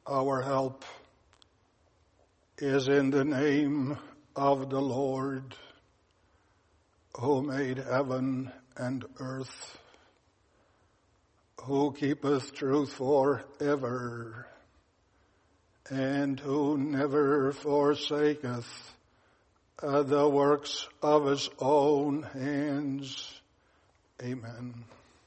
Our help is in the name of the Lord, who made heaven and earth, who keepeth truth forever, and who never forsaketh the works of his own hands. Amen.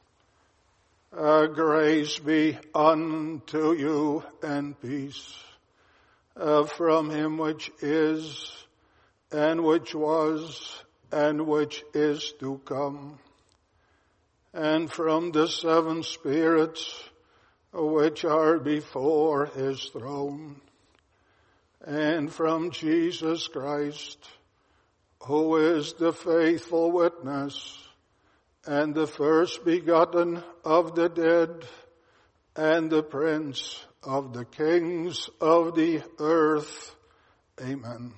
Grace be unto you and peace from him which is, and which was, and which is to come, and from the seven spirits which are before his throne, and from Jesus Christ, who is the faithful witness, and the first begotten of the dead, and the prince of the kings of the earth. Amen.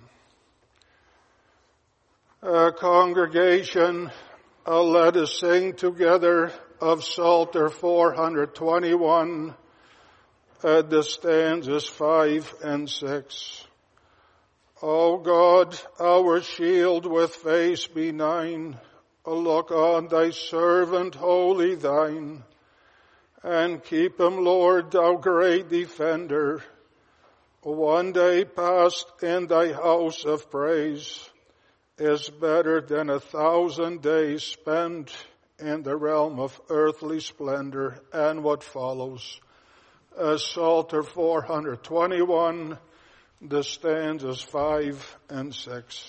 Congregation, let us sing together of Psalter 421, the stanzas 5 and 6. O God, our shield with face benign, look on thy servant wholly thine, and keep him, Lord, thou great defender. One day passed in thy house of praise is better than 1,000 days spent in the realm of earthly splendor. And what follows? Psalter 421, the stanzas 5 and 6.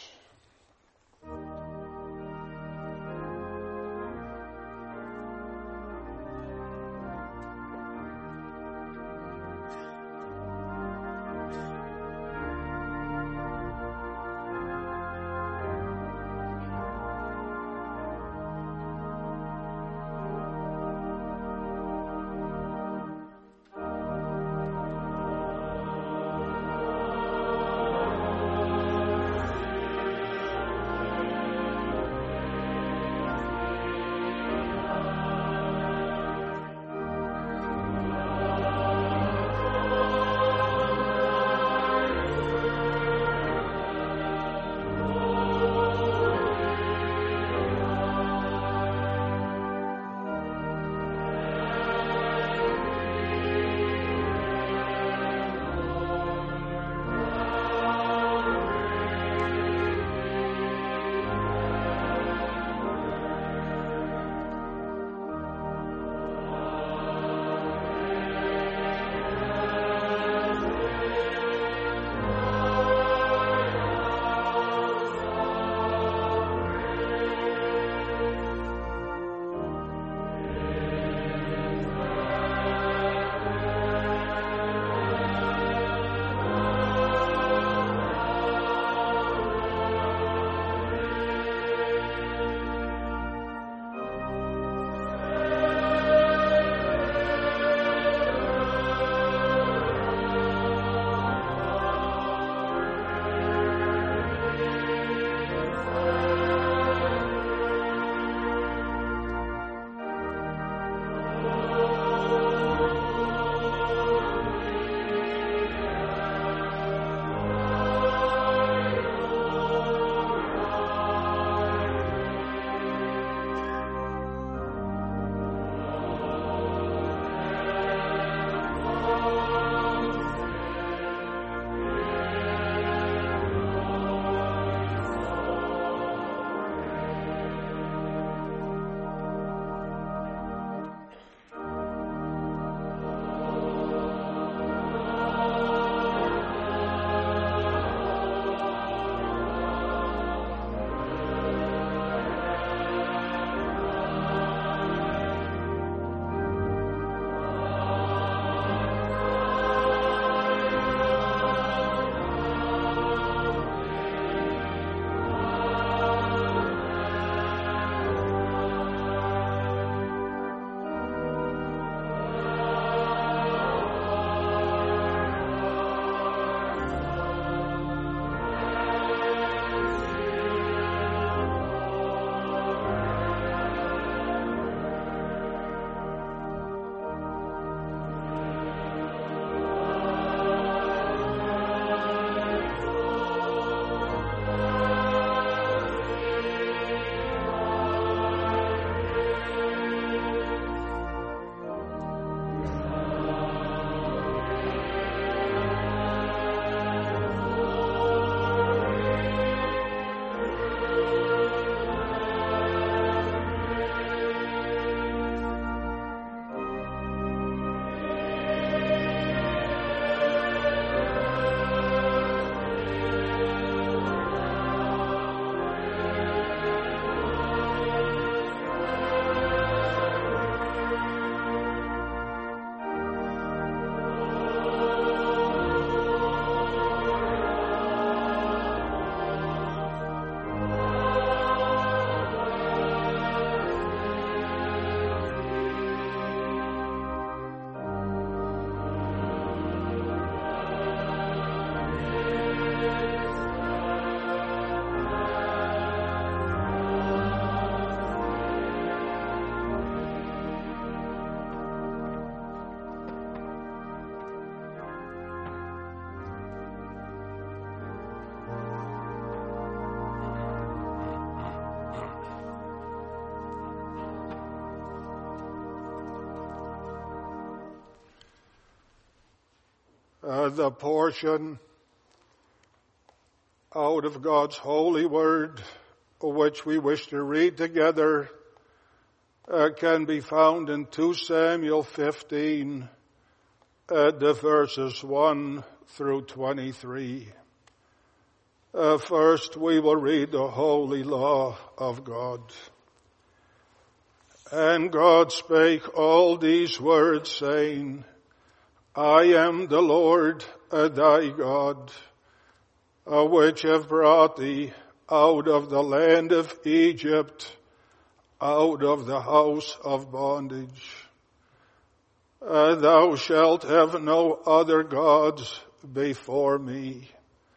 The portion out of God's holy word, which we wish to read together, can be found in 2 Samuel 15, the verses 1 through 23. First, we will read the holy law of God. And God spake all these words, saying, I am the Lord thy God, which have brought thee out of the land of Egypt, out of the house of bondage. Thou shalt have no other gods before me.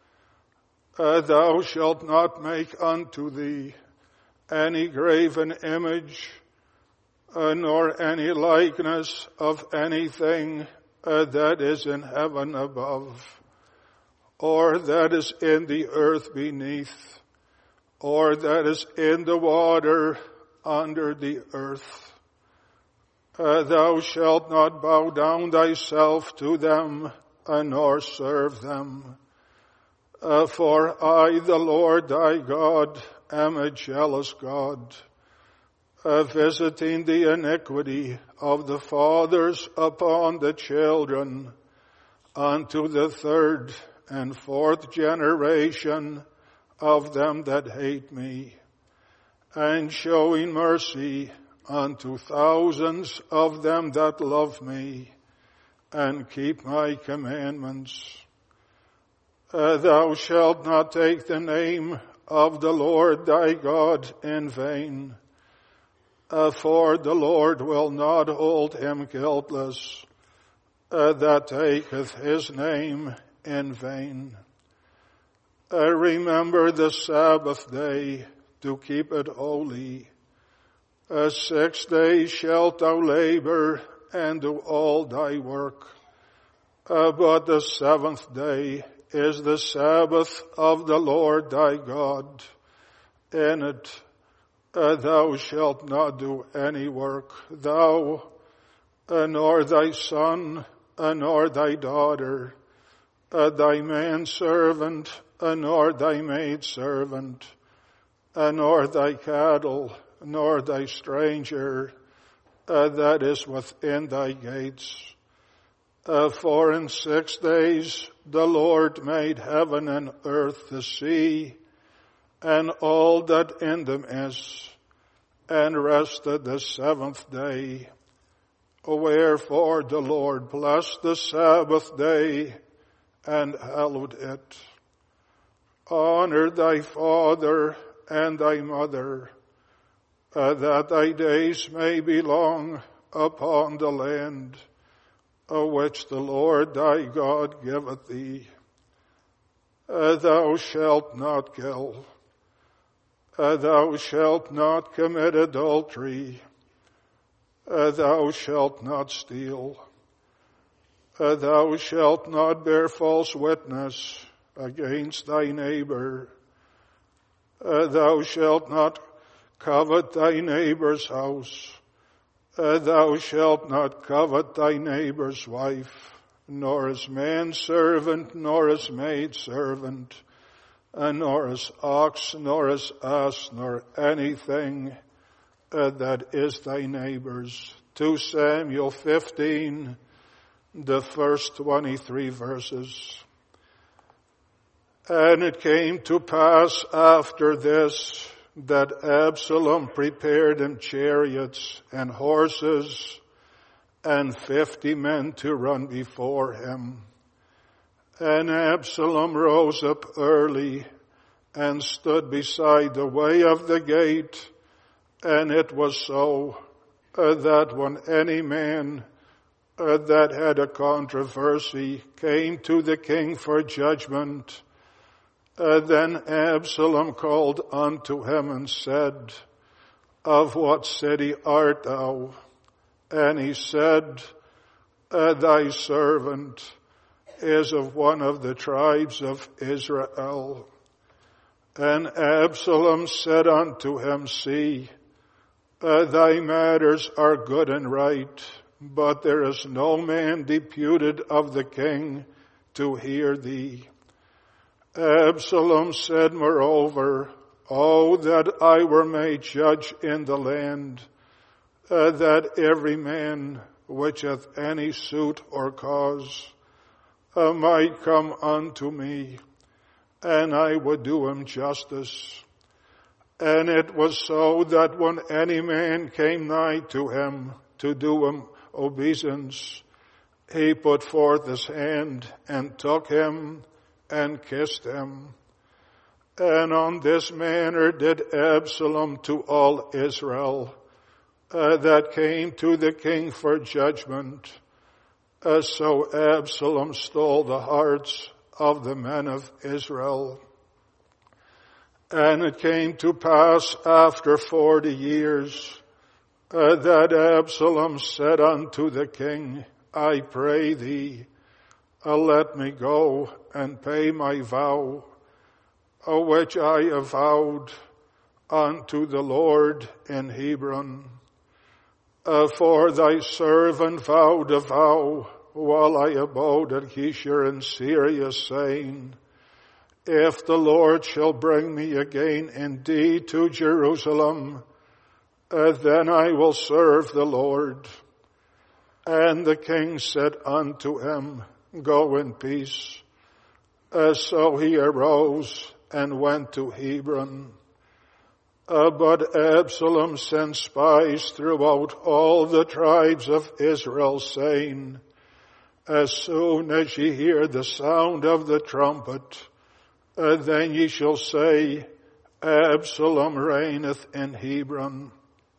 Thou shalt not make unto thee any graven image, nor any likeness of anything that is in heaven above, or that is in the earth beneath, or that is in the water under the earth. Thou shalt not bow down thyself to them, nor serve them. For I, the Lord thy God, am a jealous God, visiting the iniquity of the fathers upon the children, unto the third and fourth generation of them that hate me, and showing mercy unto thousands of them that love me, and keep my commandments. Thou shalt not take the name of the Lord thy God in vain, for the Lord will not hold him guiltless that taketh his name in vain. Remember the Sabbath day to keep it holy. 6 days shalt thou labor and do all thy work. But the seventh day is the Sabbath of the Lord thy God. In it thou shalt not do any work, thou, nor thy son, nor thy daughter, thy manservant, nor thy maidservant, nor thy cattle, nor thy stranger that is within thy gates. For in 6 days the Lord made heaven and earth, the sea, and all that in them is, and rested the seventh day. Wherefore the Lord blessed the Sabbath day and hallowed it. Honor thy father and thy mother, that thy days may be long upon the land which the Lord thy God giveth thee. Thou shalt not kill. Thou shalt not commit adultery. Thou shalt not steal. Thou shalt not bear false witness against thy neighbor. Thou shalt not covet thy neighbor's house. Thou shalt not covet thy neighbor's wife, nor his manservant, nor his maidservant, nor his ox, nor his ass, nor anything that is thy neighbor's. 2 Samuel 15, the first 23 verses. And it came to pass after this, that Absalom prepared him chariots and horses and 50 men to run before him. And Absalom rose up early and stood beside the way of the gate. And it was so that when any man that had a controversy came to the king for judgment, then Absalom called unto him and said, Of what city art thou? And he said, Thy servant is of one of the tribes of Israel. And Absalom said unto him, See, thy matters are good and right, but there is no man deputed of the king to hear thee. Absalom said moreover, O that I were made judge in the land, that every man which hath any suit or cause might come unto me, and I would do him justice. And it was so that when any man came nigh to him to do him obeisance, he put forth his hand and took him and kissed him. And on this manner did Absalom to all Israel that came to the king for judgment. So Absalom stole the hearts of the men of Israel. And it came to pass after 40 years that Absalom said unto the king, I pray thee, let me go and pay my vow, which I have vowed unto the Lord in Hebron. For thy servant vowed a vow while I abode at Geshur in Syria, saying, if the Lord shall bring me again indeed to Jerusalem, then I will serve the Lord. And the king said unto him, go in peace. So he arose and went to Hebron. But Absalom sent spies throughout all the tribes of Israel, saying, as soon as ye hear the sound of the trumpet, then ye shall say, Absalom reigneth in Hebron.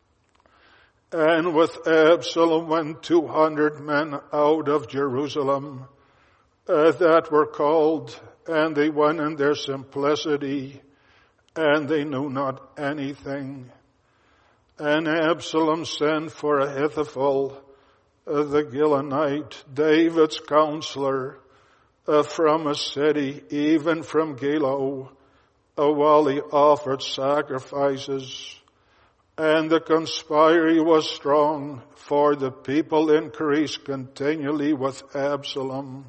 And with Absalom went 200 men out of Jerusalem that were called, and they went in their simplicity, and they knew not anything. And Absalom sent for Ahithophel, the Gilonite, David's counselor, from a city, even from Gilo, while he offered sacrifices. And the conspiracy was strong, for the people increased continually with Absalom.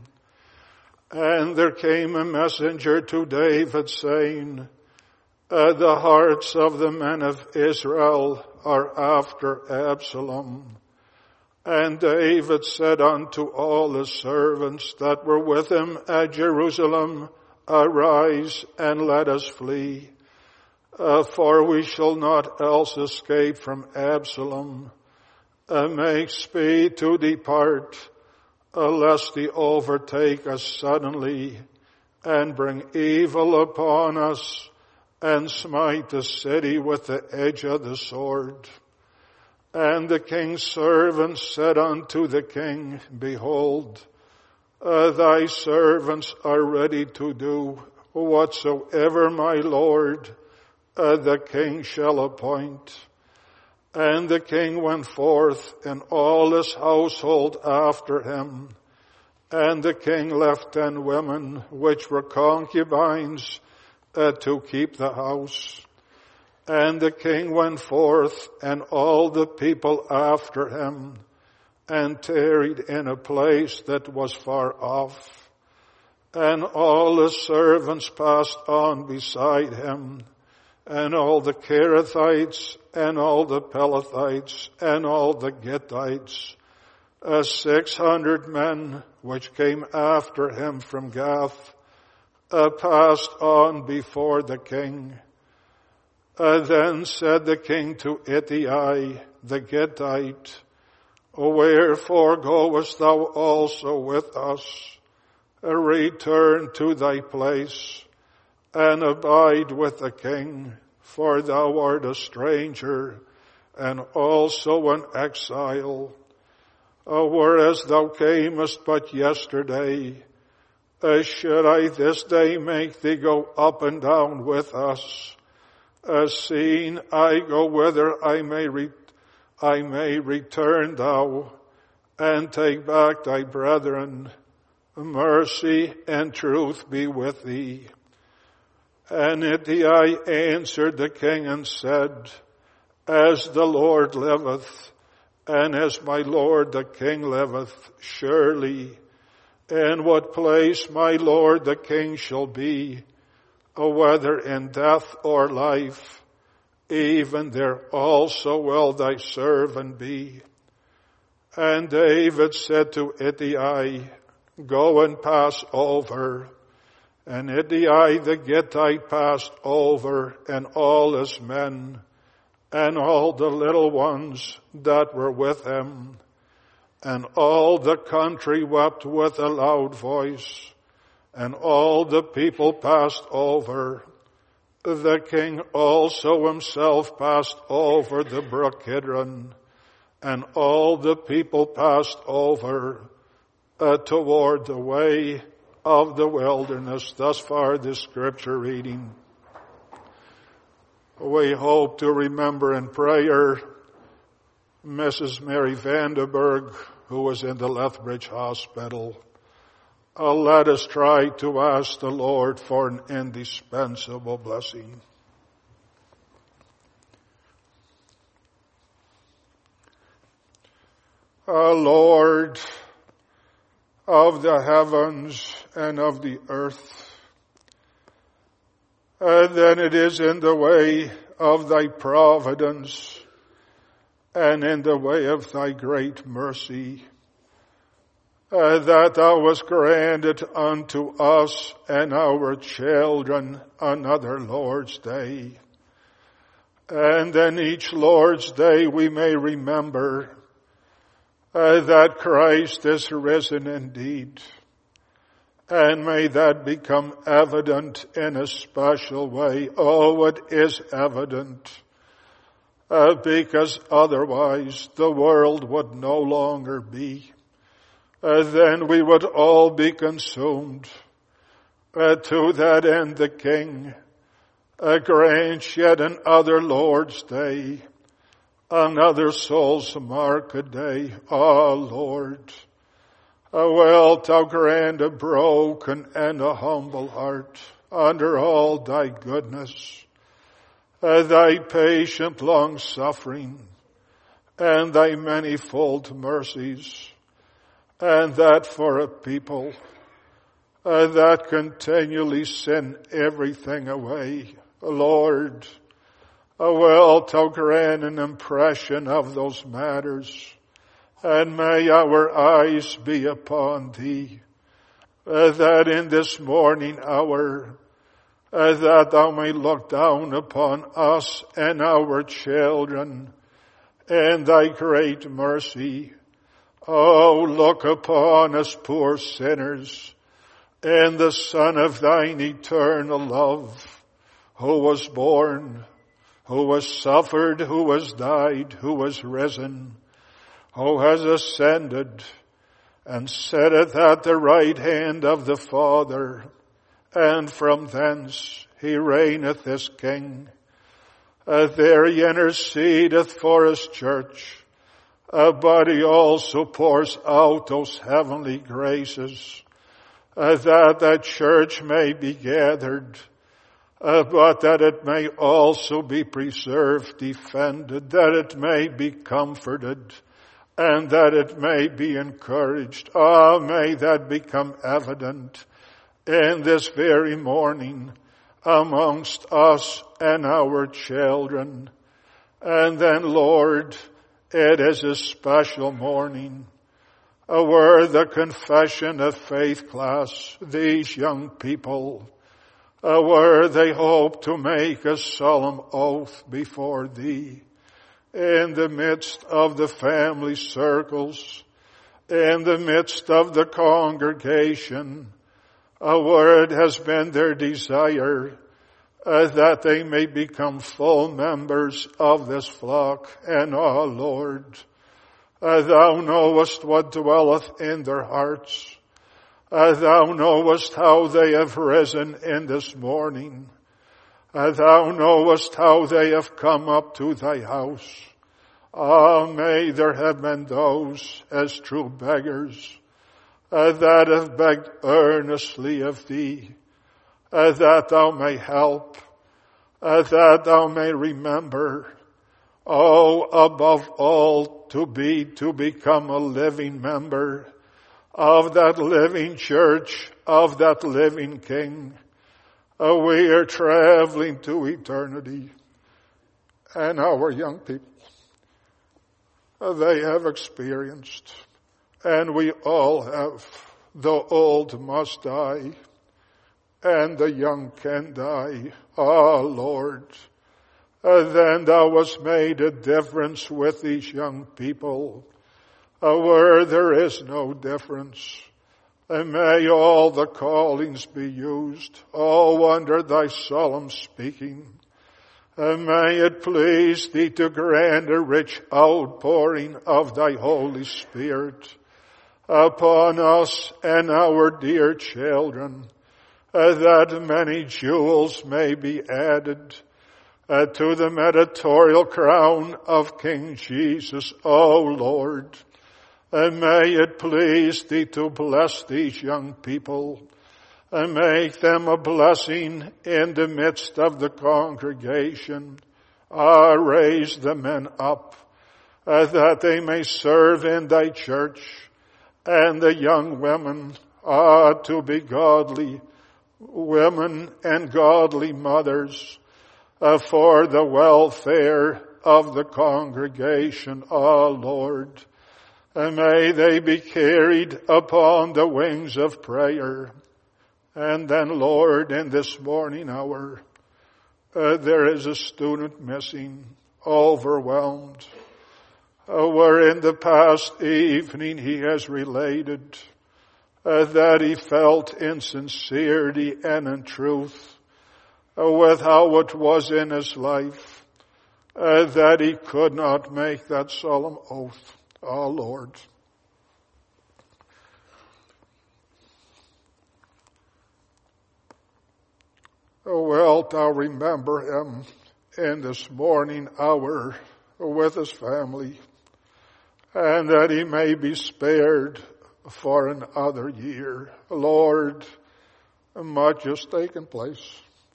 And there came a messenger to David, saying, the hearts of the men of Israel are after Absalom. And David said unto all his servants that were with him at Jerusalem, arise and let us flee, for we shall not else escape from Absalom. Make speed to depart, lest he overtake us suddenly and bring evil upon us and smite the city with the edge of the sword. And the king's servants said unto the king, behold, thy servants are ready to do whatsoever my lord the king shall appoint. And the king went forth and all his household after him. And the king left 10 women which were concubines to keep the house. And the king went forth and all the people after him, and tarried in a place that was far off. And all his servants passed on beside him, and all the Kerethites, and all the Pelethites, and all the Gittites, 600 men which came after him from Gath, passed on before the king. Then said the king to Ittai the Gittite, wherefore goest thou also with us? Return to thy place, and abide with the king, for thou art a stranger, and also an exile. Whereas thou camest but yesterday, should I this day make thee go up and down with us? Seeing I go whither I may return thou, and take back thy brethren. Mercy and truth be with thee. And Ittai answered the king and said, as the Lord liveth, and as my lord the king liveth, surely in what place my Lord the King shall be, whether in death or life, even there also will thy servant be. And David said to Ittai, go and pass over. And Ittai the Gittite passed over, and all his men, and all the little ones that were with him. And all the country wept with a loud voice, and all the people passed over. The king also himself passed over the brook Kidron, and all the people passed over toward the way of the wilderness. Thus far the scripture reading. We hope to remember in prayer Mrs. Mary Vandenberg, who was in the Lethbridge Hospital. Let us try to ask the Lord for an indispensable blessing. Lord of the heavens and of the earth, then it is in the way of thy providence and in the way of thy great mercy that thou hast granted unto us and our children another Lord's Day. And then each Lord's Day we may remember that Christ is risen indeed. And may that become evident in a special way. Oh, it is evident. Because otherwise the world would no longer be. Then we would all be consumed. To that end the King grants yet another Lord's Day, another soul's market day. Ah, Lord, wilt thou grant a broken and a humble heart under all thy goodness, thy patient long suffering, and thy manifold mercies, and that for a people that continually sin everything away. Lord, wilt thou grant an impression of those matters, and may our eyes be upon thee, that in this morning hour, that thou may look down upon us and our children in thy great mercy. Oh, look upon us poor sinners in the Son of thine eternal love, who was born, who was suffered, who was died, who was risen, who has ascended and sitteth at the right hand of the Father, and from thence he reigneth as King. There he intercedeth for his church, but he also pours out those heavenly graces, that church may be gathered, but that it may also be preserved, defended, that it may be comforted, and that it may be encouraged. Ah, may that become evident in this very morning amongst us and our children. And then, Lord, it is a special morning where the confession of faith class, these young people, where they hope to make a solemn oath before thee in the midst of the family circles, in the midst of the congregation, where it has been their desire that they may become full members of this flock. And, oh Lord, thou knowest what dwelleth in their hearts. Thou knowest how they have risen in this morning. Thou knowest how they have come up to thy house. Ah, may there have been those as true beggars that have begged earnestly of thee, that thou may help, that thou may remember, oh, above all, to become a living member of that living church, of that living King. We are traveling to eternity. And our young people, they have experienced, and we all have, the old must die, and the young can die. Oh, Lord, then thou hast made a difference with these young people, where there is no difference. And may all the callings be used, all under thy solemn speaking. And may it please thee to grant a rich outpouring of thy Holy Spirit upon us and our dear children, that many jewels may be added to the mediatorial crown of King Jesus, O Lord. And may it please thee to bless these young people and make them a blessing in the midst of the congregation. Raise the men up that they may serve in thy church, and the young women to be godly women and godly mothers for the welfare of the congregation, O Lord. And may they be carried upon the wings of prayer. And then, Lord, in this morning hour, there is a student missing, overwhelmed, where in the past evening he has related that he felt in sincerity and in truth with how it was in his life, that he could not make that solemn oath. Oh, Lord. Wilt thou remember him in this morning hour with his family, and that he may be spared for another year. Lord, much has taken place.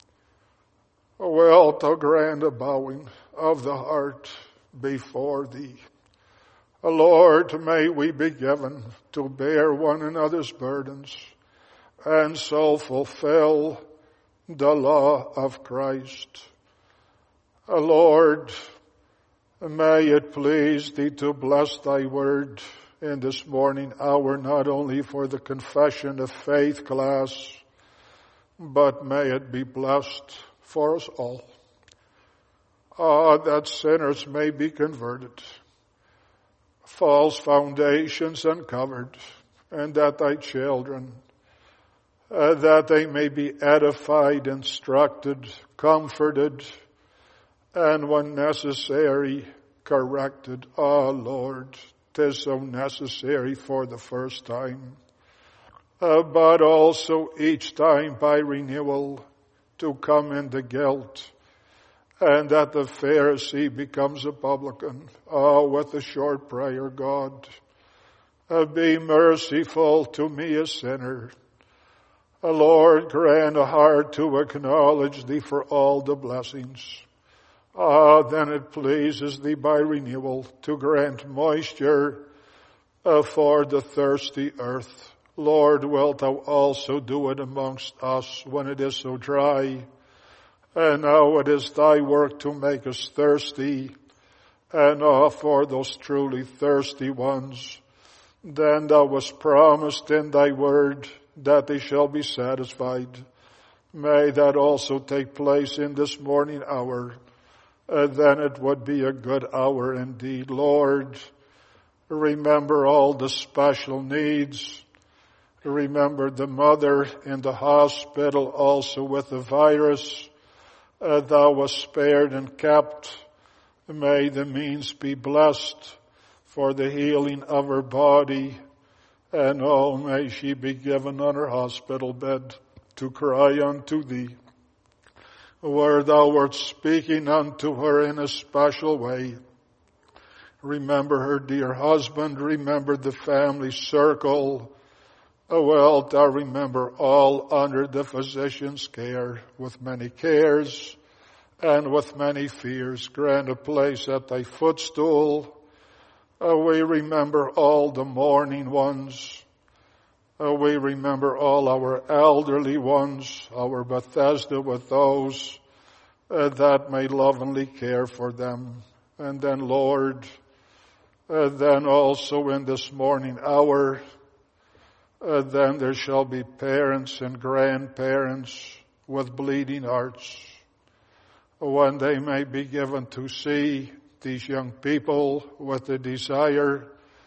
Wilt thou grant a bowing of the heart before thee. Lord, may we be given to bear one another's burdens and so fulfill the law of Christ. Lord, may it please thee to bless thy word in this morning hour, not only for the confession of faith class, but may it be blessed for us all. That sinners may be converted, false foundations uncovered, and that thy children, that they may be edified, instructed, comforted, and when necessary, corrected. Oh, Lord, 'tis so necessary for the first time, but also each time by renewal to come into guilt, and that the Pharisee becomes a publican. Oh, with a short prayer, God, be merciful to me, a sinner. Lord, grant a heart to acknowledge thee for all the blessings. Then it pleases thee by renewal to grant moisture for the thirsty earth. Lord, wilt thou also do it amongst us when it is so dry? And now it is thy work to make us thirsty, and for those truly thirsty ones, then thou wast promised in thy word that they shall be satisfied. May that also take place in this morning hour. Then it would be a good hour indeed. Lord, remember all the special needs. Remember the mother in the hospital also with the virus. Thou wast spared and kept. May the means be blessed for the healing of her body. And may she be given on her hospital bed to cry unto thee, where thou wert speaking unto her in a special way. Remember her dear husband, remember the family circle. Wilt thou remember all under the physician's care, with many cares and with many fears. Grant a place at thy footstool. We remember all the mourning ones. We remember all our elderly ones, our Bethesda with those that may lovingly care for them. And then, Lord, then also in this morning hour, then there shall be parents and grandparents with bleeding hearts. When they may be given to see these young people with the desire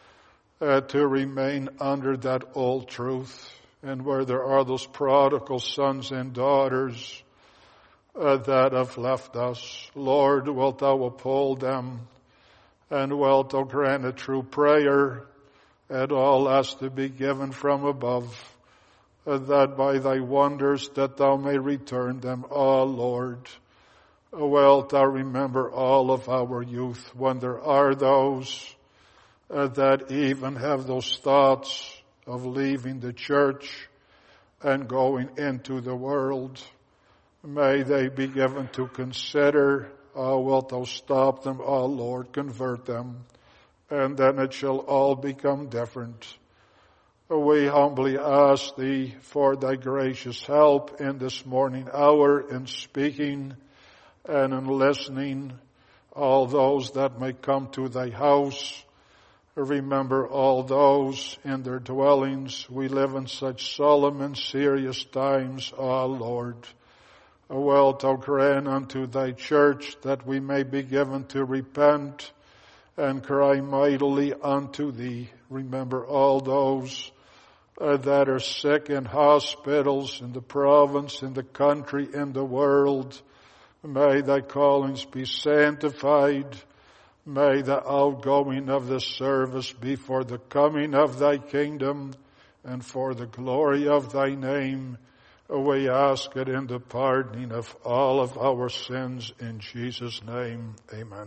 to remain under that old truth, and where there are those prodigal sons and daughters that have left us. Lord, wilt thou uphold them, and wilt thou grant a true prayer, and all has to be given from above, that by thy wonders that thou may return them. O Lord, wilt thou remember all of our youth, when there are those that even have those thoughts of leaving the church and going into the world. May they be given to consider, wilt thou stop them, O Lord, convert them, and then it shall all become different. We humbly ask thee for thy gracious help in this morning hour in speaking and in listening. All those that may come to thy house, remember all those in their dwellings. We live in such solemn and serious times, O Lord. Wilt thou grant unto thy church that we may be given to repent and cry mightily unto thee. Remember all those that are sick in hospitals, in the province, in the country, in the world. May thy callings be sanctified. May the outgoing of this service be for the coming of thy kingdom and for the glory of thy name. We ask it in the pardoning of all of our sins in Jesus' name. Amen.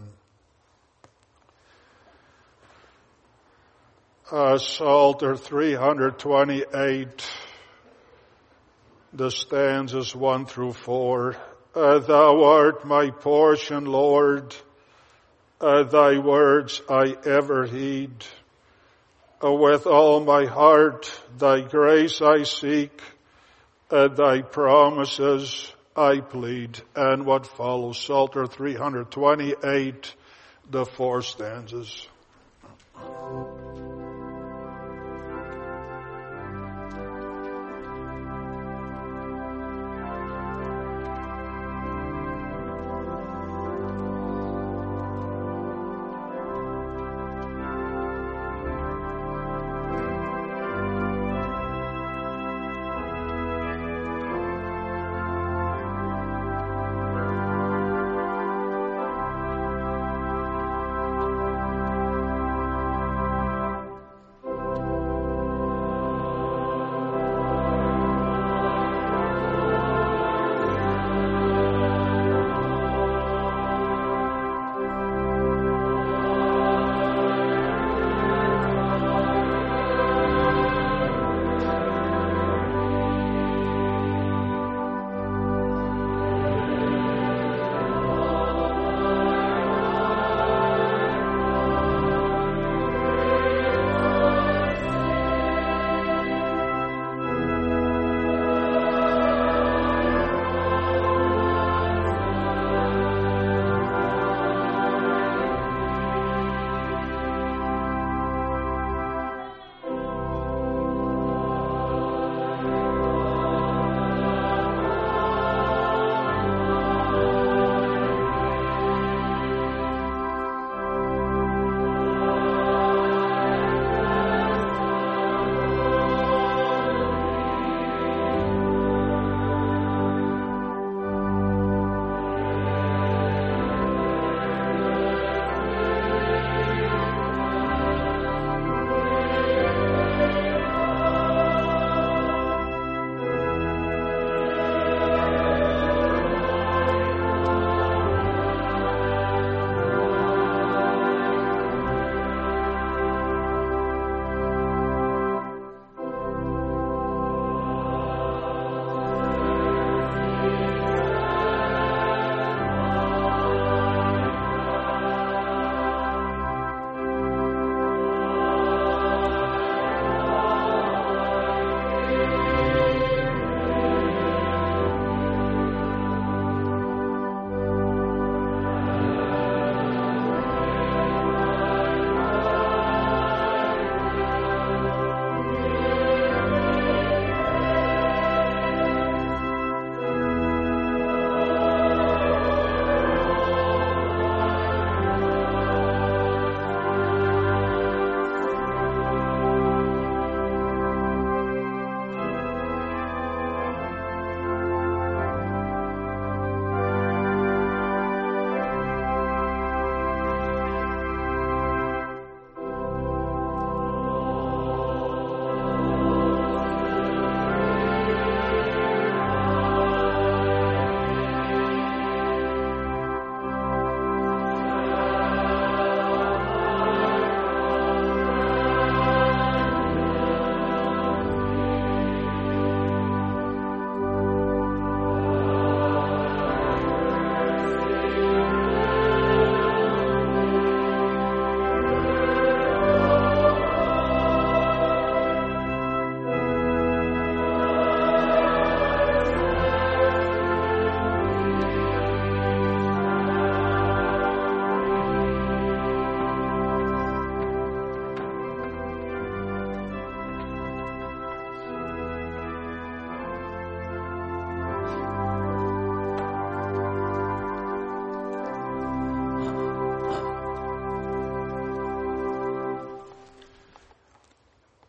Psalter 328, the stanzas 1 through 4. Thou art my portion, Lord. Thy words I ever heed. With all my heart thy grace I seek. Thy promises I plead. And what follows, Psalter 328, the 4 stanzas.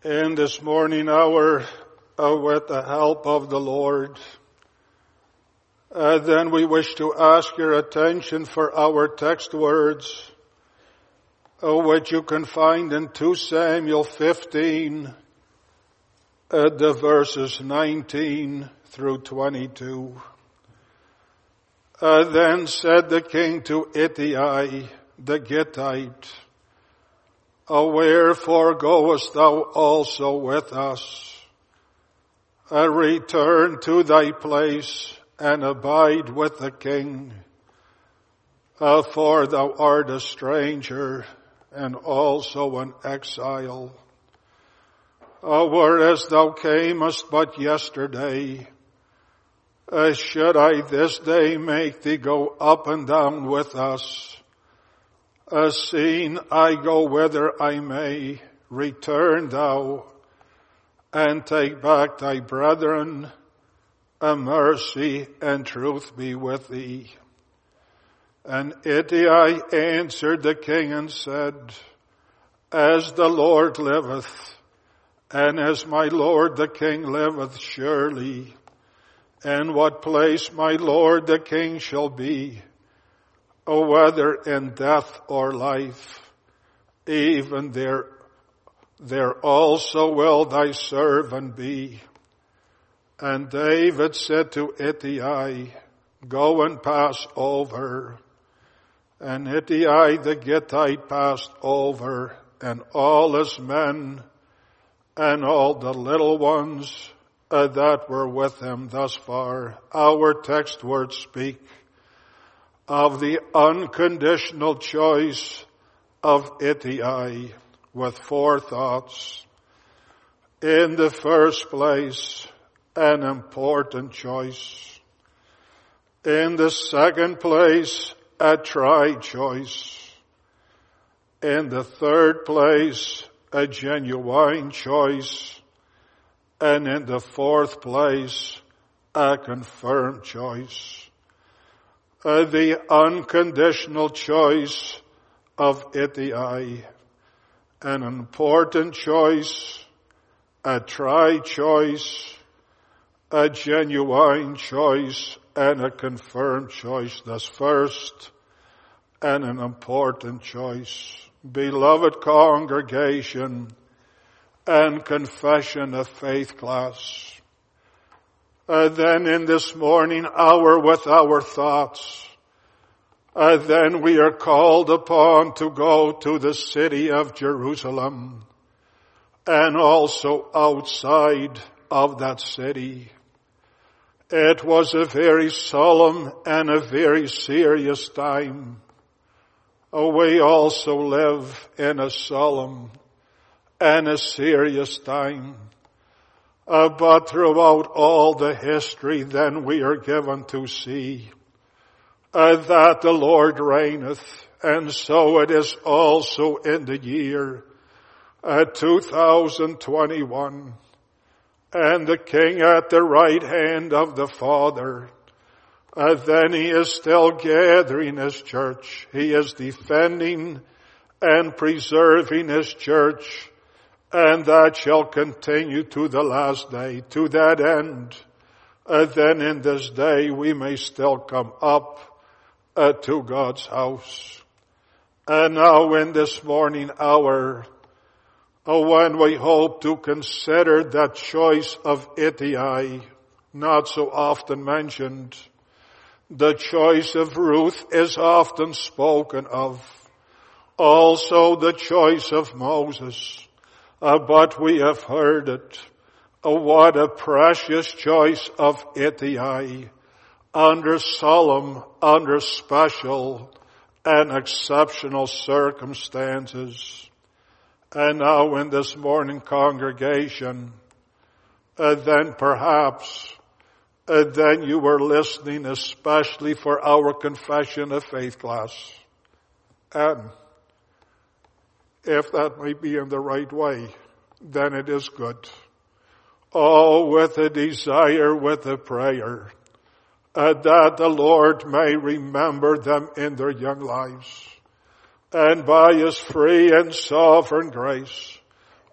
In this morning hour, with the help of the Lord, then we wish to ask your attention for our text words, which you can find in 2 Samuel 15, the verses 19 through 22. Then said the king to Ittai the Gittite, wherefore goest thou also with us? Return to thy place and abide with the king, for thou art a stranger and also an exile. Whereas thou camest but yesterday, should I this day make thee go up and down with us? Seeing I go whither I may, return thou, and take back thy brethren, mercy and truth be with thee. And Ittai answered the king and said, as the Lord liveth, and as my lord the king liveth surely, in what place my lord the king shall be, whether in death or life, even there also will thy servant be. And David said to Ittai, go and pass over. And Ittai the Gittite passed over, and all his men, and all the little ones that were with him thus far. Our text words speak of the unconditional choice of Ittai with 4 thoughts. In the first place, an important choice. In the second place, a tried choice. In the third place, a genuine choice. And in the fourth place, a confirmed choice. The unconditional choice of Ittai, an important choice, a tried choice, a genuine choice, and a confirmed choice. That's first, and an important choice. Beloved congregation and confession of faith class. Then in this morning hour with our thoughts, then we are called upon to go to the city of Jerusalem and also outside of that city. It was a very solemn and a very serious time. We also live in a solemn and a serious time. But throughout all the history then we are given to see that the Lord reigneth, and so it is also in the year 2021. And the King at the right hand of the Father, then he is still gathering his church. He is defending and preserving his church, and that shall continue to the last day. To that end, then in this day we may still come up to God's house. And now in this morning hour, when we hope to consider that choice of Ittai, not so often mentioned, the choice of Ruth is often spoken of. Also the choice of Moses. But we have heard it. What a precious choice of Ittai, under solemn, under special and exceptional circumstances. And now in this morning congregation, then perhaps, then you were listening especially for our confession of faith class. And if that may be in the right way, then it is good. Oh, with a desire, with a prayer, that the Lord may remember them in their young lives. And by His free and sovereign grace,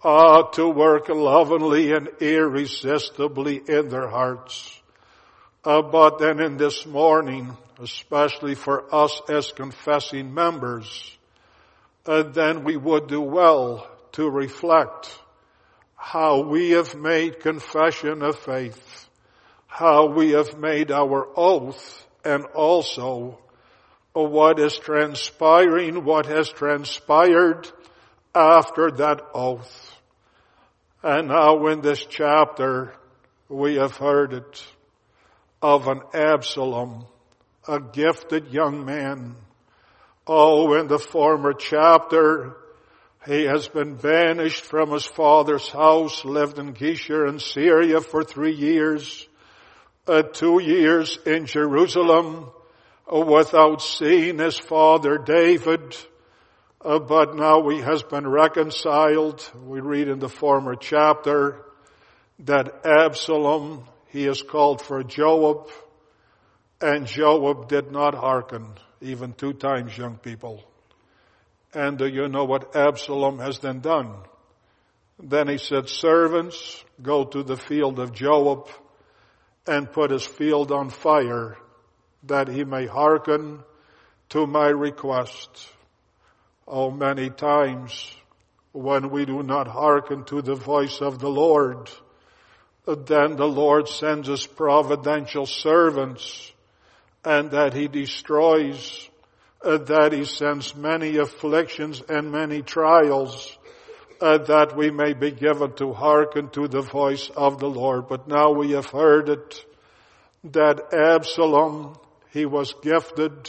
to work lovingly and irresistibly in their hearts. But then in this morning, especially for us as confessing members, then we would do well to reflect how we have made confession of faith, how we have made our oath, and also what is transpiring, what has transpired after that oath. And now in this chapter, we have heard it of an Absalom, a gifted young man. Oh, in the former chapter, he has been banished from his father's house, lived in Geshur in Syria for 3 years, 2 years in Jerusalem, without seeing his father David. But now he has been reconciled. We read in the former chapter that Absalom, he is called for Joab, and Joab did not hearken, even 2 times, young people. And do you know what Absalom has then done? Then he said, servants, go to the field of Joab and put his field on fire, that he may hearken to my request. Oh, many times when we do not hearken to the voice of the Lord, then the Lord sends us providential servants, and that he destroys, that he sends many afflictions and many trials, that we may be given to hearken to the voice of the Lord. But now we have heard it, that Absalom, he was gifted.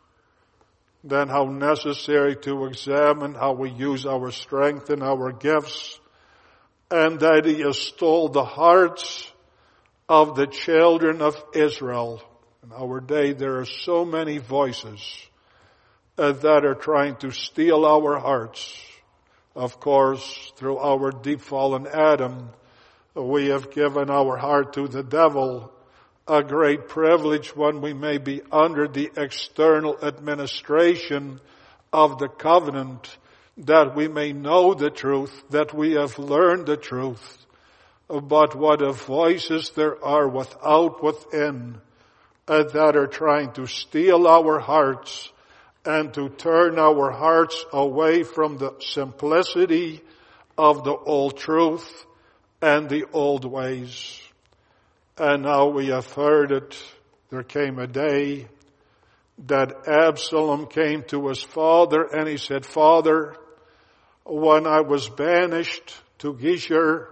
Then how necessary to examine how we use our strength and our gifts, and that he has stole the hearts of the children of Israel. In our day, there are so many voices that are trying to steal our hearts. Of course, through our deep fallen Adam, we have given our heart to the devil, a great privilege when we may be under the external administration of the covenant, that we may know the truth, that we have learned the truth. But what of voices there are without, within, that are trying to steal our hearts and to turn our hearts away from the simplicity of the old truth and the old ways. And now we have heard it. There came a day that Absalom came to his father and he said, Father, when I was banished to Geshur,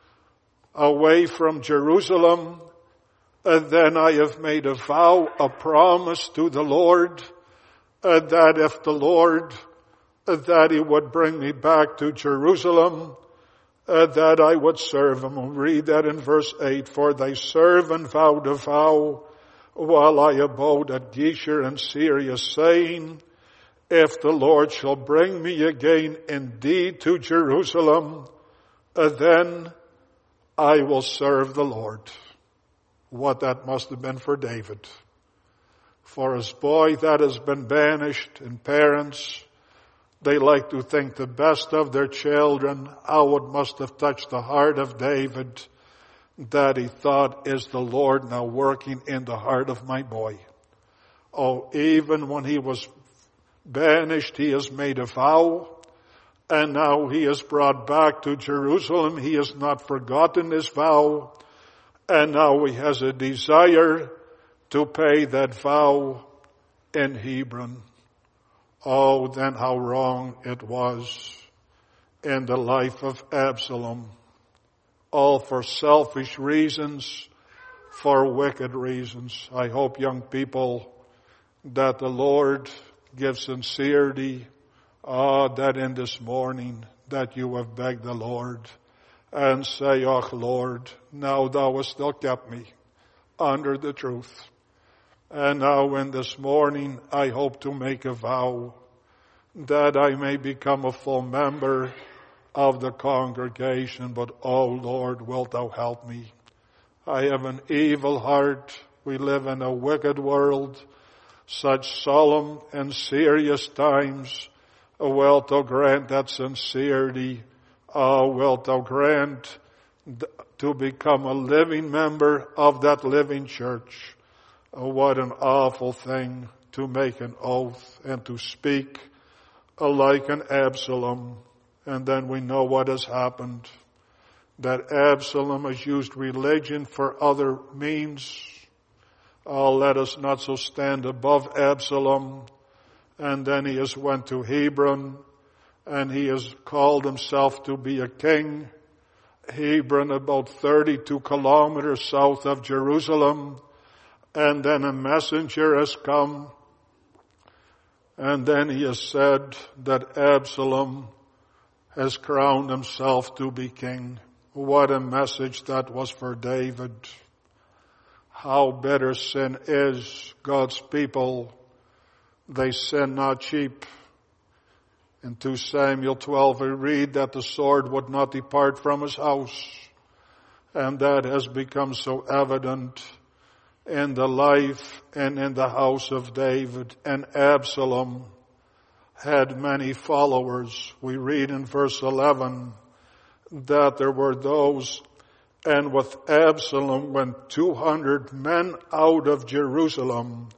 away from Jerusalem, and then I have made a vow, a promise to the Lord, that if the Lord, that he would bring me back to Jerusalem, that I would serve him. We'll read that in verse 8. For thy servant vowed a vow while I abode at Geshur in Syria, saying, if the Lord shall bring me again indeed to Jerusalem, then I will serve the Lord. What that must have been for David. For his boy that has been banished, and parents, they like to think the best of their children. How it must have touched the heart of David, that he thought, is the Lord now working in the heart of my boy? Oh, even when he was banished, he has made a vow, and now he is brought back to Jerusalem. He has not forgotten his vow, and now he has a desire to pay that vow in Hebron. Oh, then how wrong it was in the life of Absalom. All for selfish reasons, for wicked reasons. I hope, young people, that the Lord gives sincerity, that in this morning that you have begged the Lord and say, oh Lord, now thou hast still kept me under the truth. And now in this morning, I hope to make a vow that I may become a full member of the congregation. But, oh Lord, wilt thou help me? I have an evil heart. We live in a wicked world. Such solemn and serious times. Wilt thou grant that sincerity wilt thou grant to become a living member of that living church. Oh, what an awful thing to make an oath and to speak like an Absalom. And then we know what has happened. That Absalom has used religion for other means. Oh, let us not so stand above Absalom. And then he has went to Hebron, and he has called himself to be a king. Hebron, about 32 kilometers south of Jerusalem. And then a messenger has come. And then he has said that Absalom has crowned himself to be king. What a message that was for David. How bitter sin is. God's people, they sin not cheap. In 2 Samuel 12 we read that the sword would not depart from his house. And that has become so evident in the life and in the house of David. And Absalom had many followers. We read in verse 11 that there were those, and with Absalom went 200 men out of Jerusalem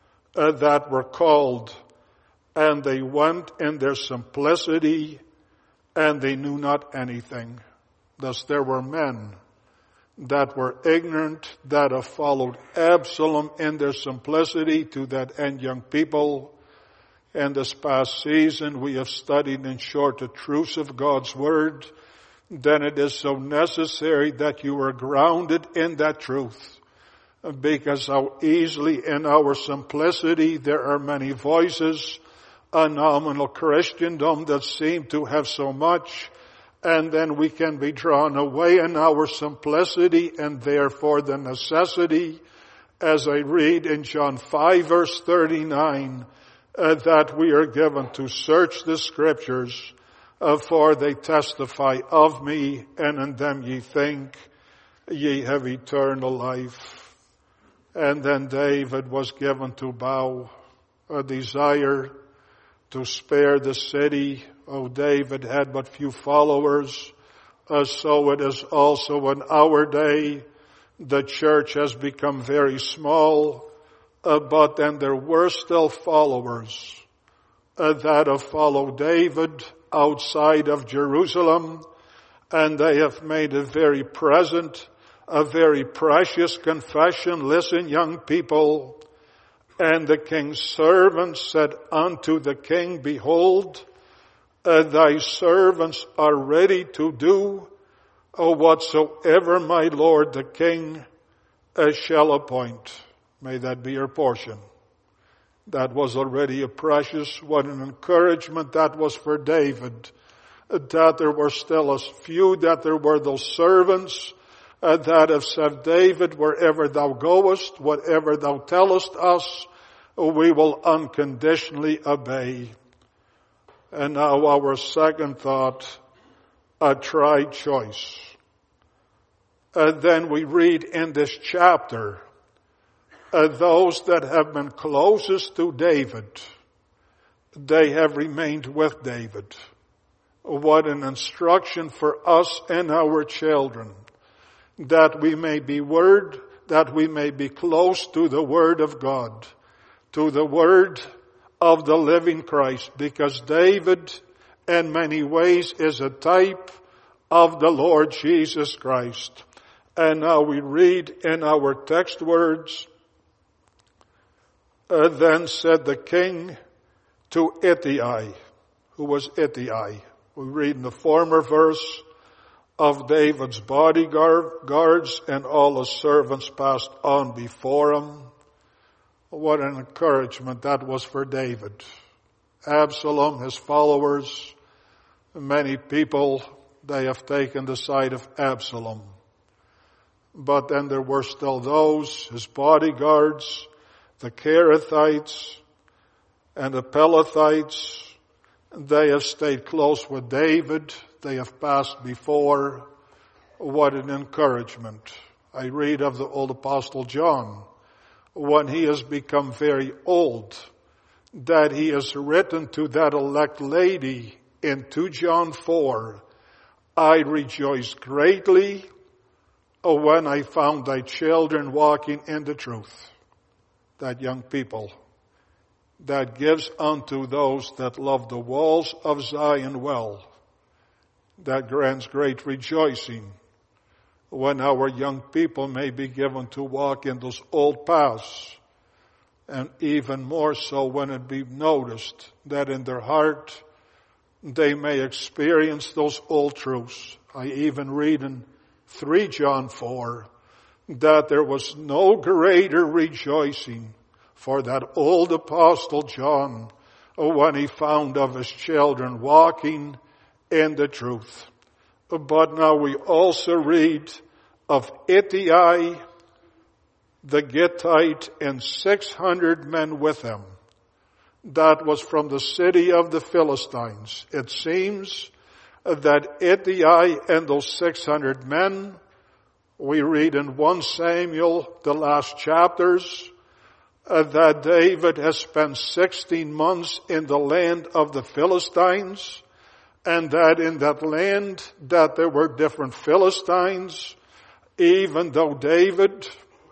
that were called, and they went in their simplicity, and they knew not anything. Thus there were men that were ignorant, that have followed Absalom in their simplicity to that end, young people. In this past season, we have studied in short the truths of God's Word. Then it is so necessary that you are grounded in that truth. Because how easily in our simplicity there are many voices, a nominal Christendom that seem to have so much, and then we can be drawn away in our simplicity, and therefore the necessity, as I read in John 5 verse 39, that we are given to search the Scriptures, for they testify of me, and in them ye think ye have eternal life. And then David was given to bow, a desire to spare the city. Oh, David had but few followers, so it is also in our day. The church has become very small, but then there were still followers that have followed David outside of Jerusalem, and they have made a very present, a very precious confession. Listen, young people. And the king's servant said unto the king, Behold, thy servants are ready to do whatsoever my lord the king shall appoint. May that be your portion. That was already a precious, what an encouragement that was for David. That there were still a few, that there were those servants that have said, David, wherever thou goest, whatever thou tellest us, we will unconditionally obey. And now our second thought, a tried choice. Then we read in this chapter, those that have been closest to David, they have remained with David. What an instruction for us and our children, that we may be close to the Word of God, to the Word of the living Christ, because David in many ways is a type of the Lord Jesus Christ. And now we read in our text words, then said the king to Ittai. Who was Ittai? We read in the former verse of David's bodyguards, and all his servants passed on before him. What an encouragement that was for David. Absalom, his followers, many people, they have taken the side of Absalom. But then there were still those, his bodyguards, the Kerethites and the Pelethites. They have stayed close with David. They have passed before. What an encouragement. I read of the old Apostle John, when he has become very old, that he has written to that elect lady in 2 John 4, I rejoiced greatly when I found thy children walking in the truth. That young people that gives unto those that love the walls of Zion well, that grants great rejoicing when our young people may be given to walk in those old paths, and even more so when it be noticed that in their heart they may experience those old truths. I even read in 3 John 4 that there was no greater rejoicing for that old apostle John when he found of his children walking in the truth. But now we also read of Ittai the Gittite and 600 men with him. That was from the city of the Philistines. It seems that Ittai and those 600 men, we read in 1 Samuel, the last chapters, that David has spent 16 months in the land of the Philistines, and that in that land that there were different Philistines, even though David,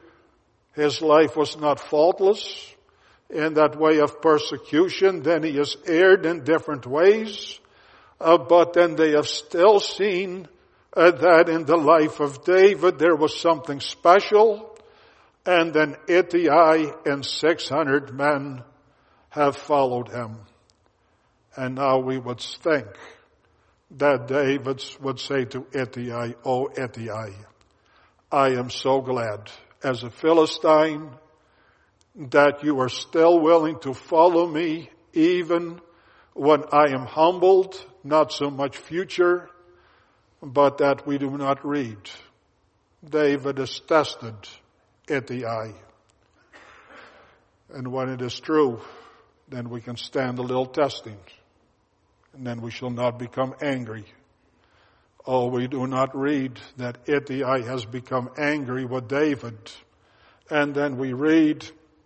his life was not faultless in that way of persecution, then he has erred in different ways, but then they have still seen that in the life of David there was something special, and then Ittai and 600 men have followed him. And now we would think that David would say to Ittai, "Oh, Ittai, I am so glad as a Philistine that you are still willing to follow me even when I am humbled, not so much future, but that we do not read. David is tested, Ittai. And when it is true, then we can stand a little testing, and then we shall not become angry. Oh, we do not read that Ittai has become angry with David. And then we read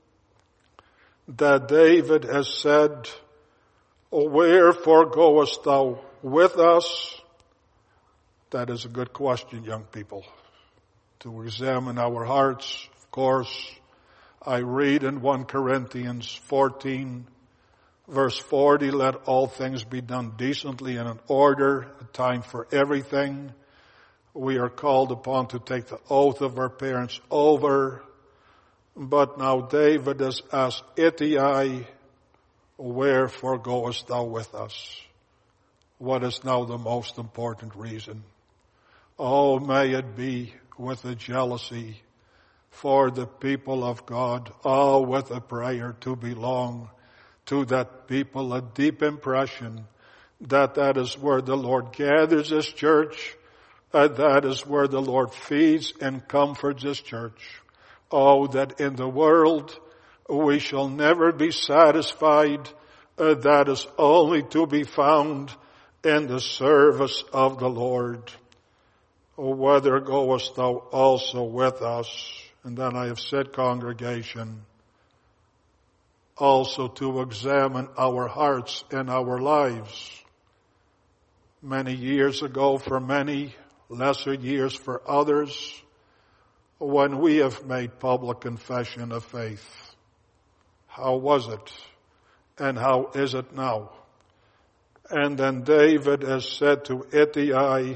that David has said, "Wherefore goest thou with us?" That is a good question, young people, to examine our hearts. Of course, I read in 1 Corinthians 14, verse 40, "Let all things be done decently and in order, a time for everything." We are called upon to take the oath of our parents over. But now David has asked Ittai, "Wherefore goest thou with us?" What is now the most important reason? Oh, may it be with a jealousy for the people of God. Oh, with a prayer to belong to that people, a deep impression that that is where the Lord gathers His church, that is where the Lord feeds and comforts His church. Oh, that in the world we shall never be satisfied. That is only to be found in the service of the Lord. Oh, whither goest thou also with us? And then I have said, congregation, also to examine our hearts and our lives. Many years ago, for many, lesser years for others, when we have made public confession of faith, how was it and how is it now? And then David has said to Ittai,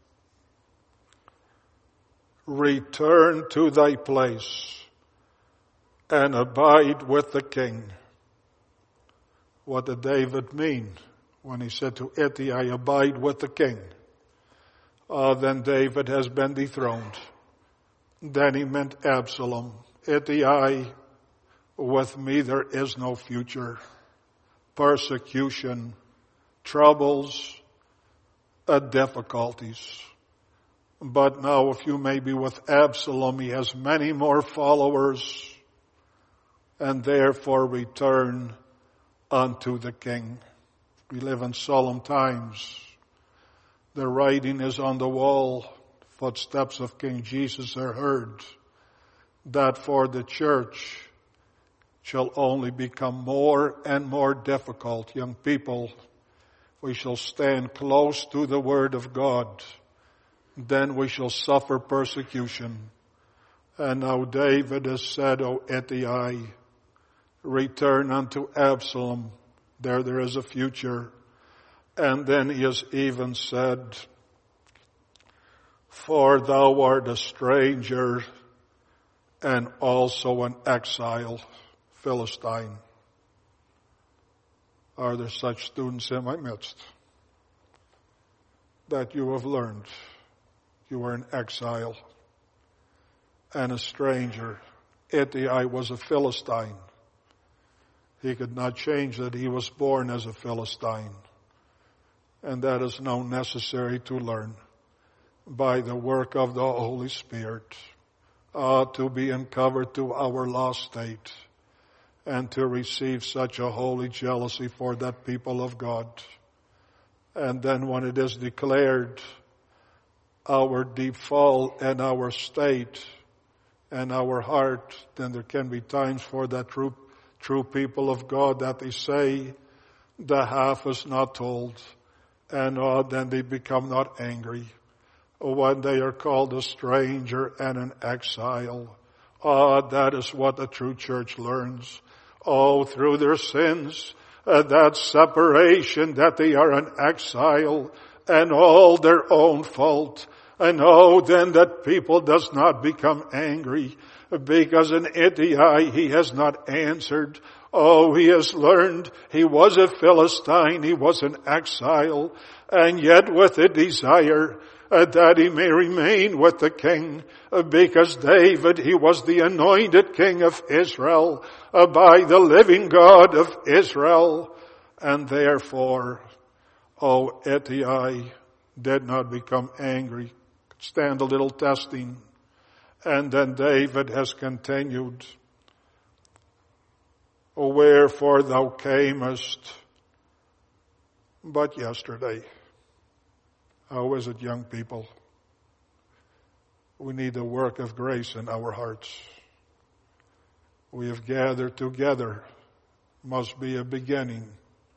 "Return to thy place and abide with the king." What did David mean when he said to Ittai, "Abide with the king"? Then David has been dethroned. Then he meant Absalom. Ittai, with me there is no future. Persecution, troubles, difficulties. But now if you may be with Absalom, he has many more followers, and therefore return unto the king. We live in solemn times. The writing is on the wall. Footsteps of King Jesus are heard. That for the church shall only become more and more difficult. Young people, we shall stand close to the Word of God. Then we shall suffer persecution. And now David has said, O Ittai, return unto Absalom. There is a future. And then he has even said, for thou art a stranger and also an exile, Philistine. Are there such students in my midst that you have learned you are an exile and a stranger? Ittai was a Philistine. He could not change that he was born as a Philistine. And that is now necessary to learn by the work of the Holy Spirit, to be uncovered to our lost state and to receive such a holy jealousy for that people of God. And then when it is declared our deep fall and our state and our heart, then there can be times for that true people of God that they say the half is not told, and then they become not angry when they are called a stranger and an exile. That is what the true church learns. Through their sins, that separation, that they are an exile and all their own fault. And then that people does not become angry because in Ittai he has not answered. He has learned he was a Philistine, he was an exile, and yet with a desire that he may remain with the king, because David, he was the anointed king of Israel by the living God of Israel. And therefore, Ittai did not become angry, could stand a little testing. And then David has continued, wherefore thou camest but yesterday. How is it, young people? We need the work of grace in our hearts. We have gathered together. Must be a beginning.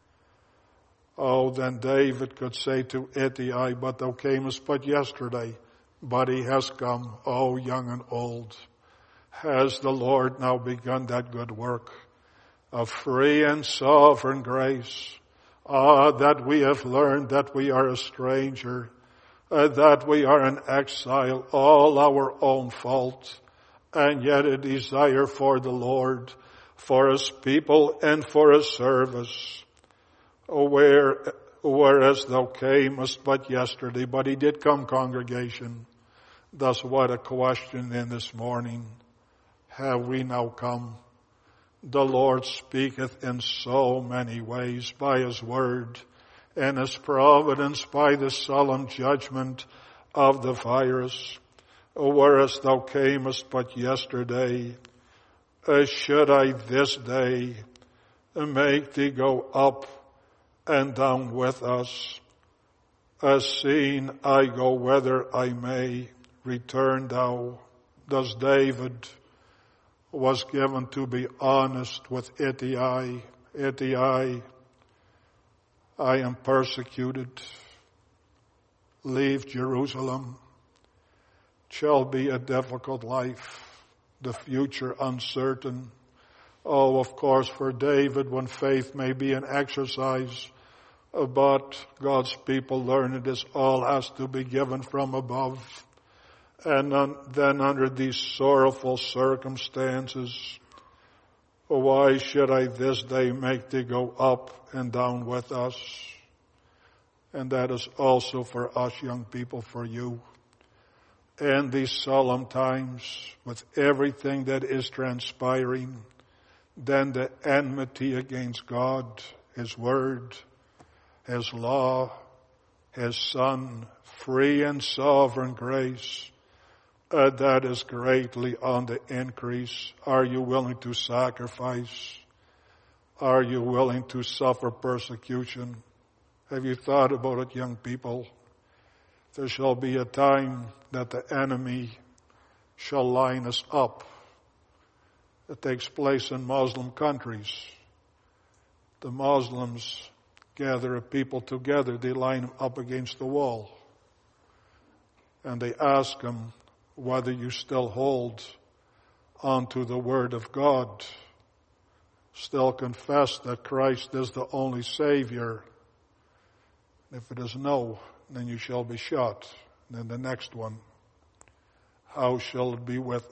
Then David could say to Ittai, but thou camest but yesterday. But he has come, young and old. Has the Lord now begun that good work of free and sovereign grace? That we have learned that we are a stranger, that we are an exile, all our own fault, and yet a desire for the Lord, for His people, and for His service. Whereas thou camest but yesterday, but he did come, congregation. Thus what a question in this morning. Have we now come? The Lord speaketh in so many ways by His word and His providence by the solemn judgment of the virus. Whereas thou camest but yesterday, should I this day make thee go up and down with us? Seeing I go whither I may, return thou. Thus David was given to be honest with Ittai. Ittai, I am persecuted. Leave Jerusalem. Shall be a difficult life. The future uncertain. Of course, for David, when faith may be an exercise, but God's people learn it is all has to be given from above. And then under these sorrowful circumstances, why should I this day make thee go up and down with us? And that is also for us young people, for you. And these solemn times, with everything that is transpiring, then the enmity against God, His Word, His law, His Son, free and sovereign grace, that is greatly on the increase. Are you willing to sacrifice? Are you willing to suffer persecution? Have you thought about it, young people? There shall be a time that the enemy shall line us up. It takes place in Muslim countries. The Muslims gather a people together, they line them up against the wall. And they ask them whether you still hold onto the Word of God, still confess that Christ is the only Savior. If it is no, then you shall be shot. And then the next one, how shall it be with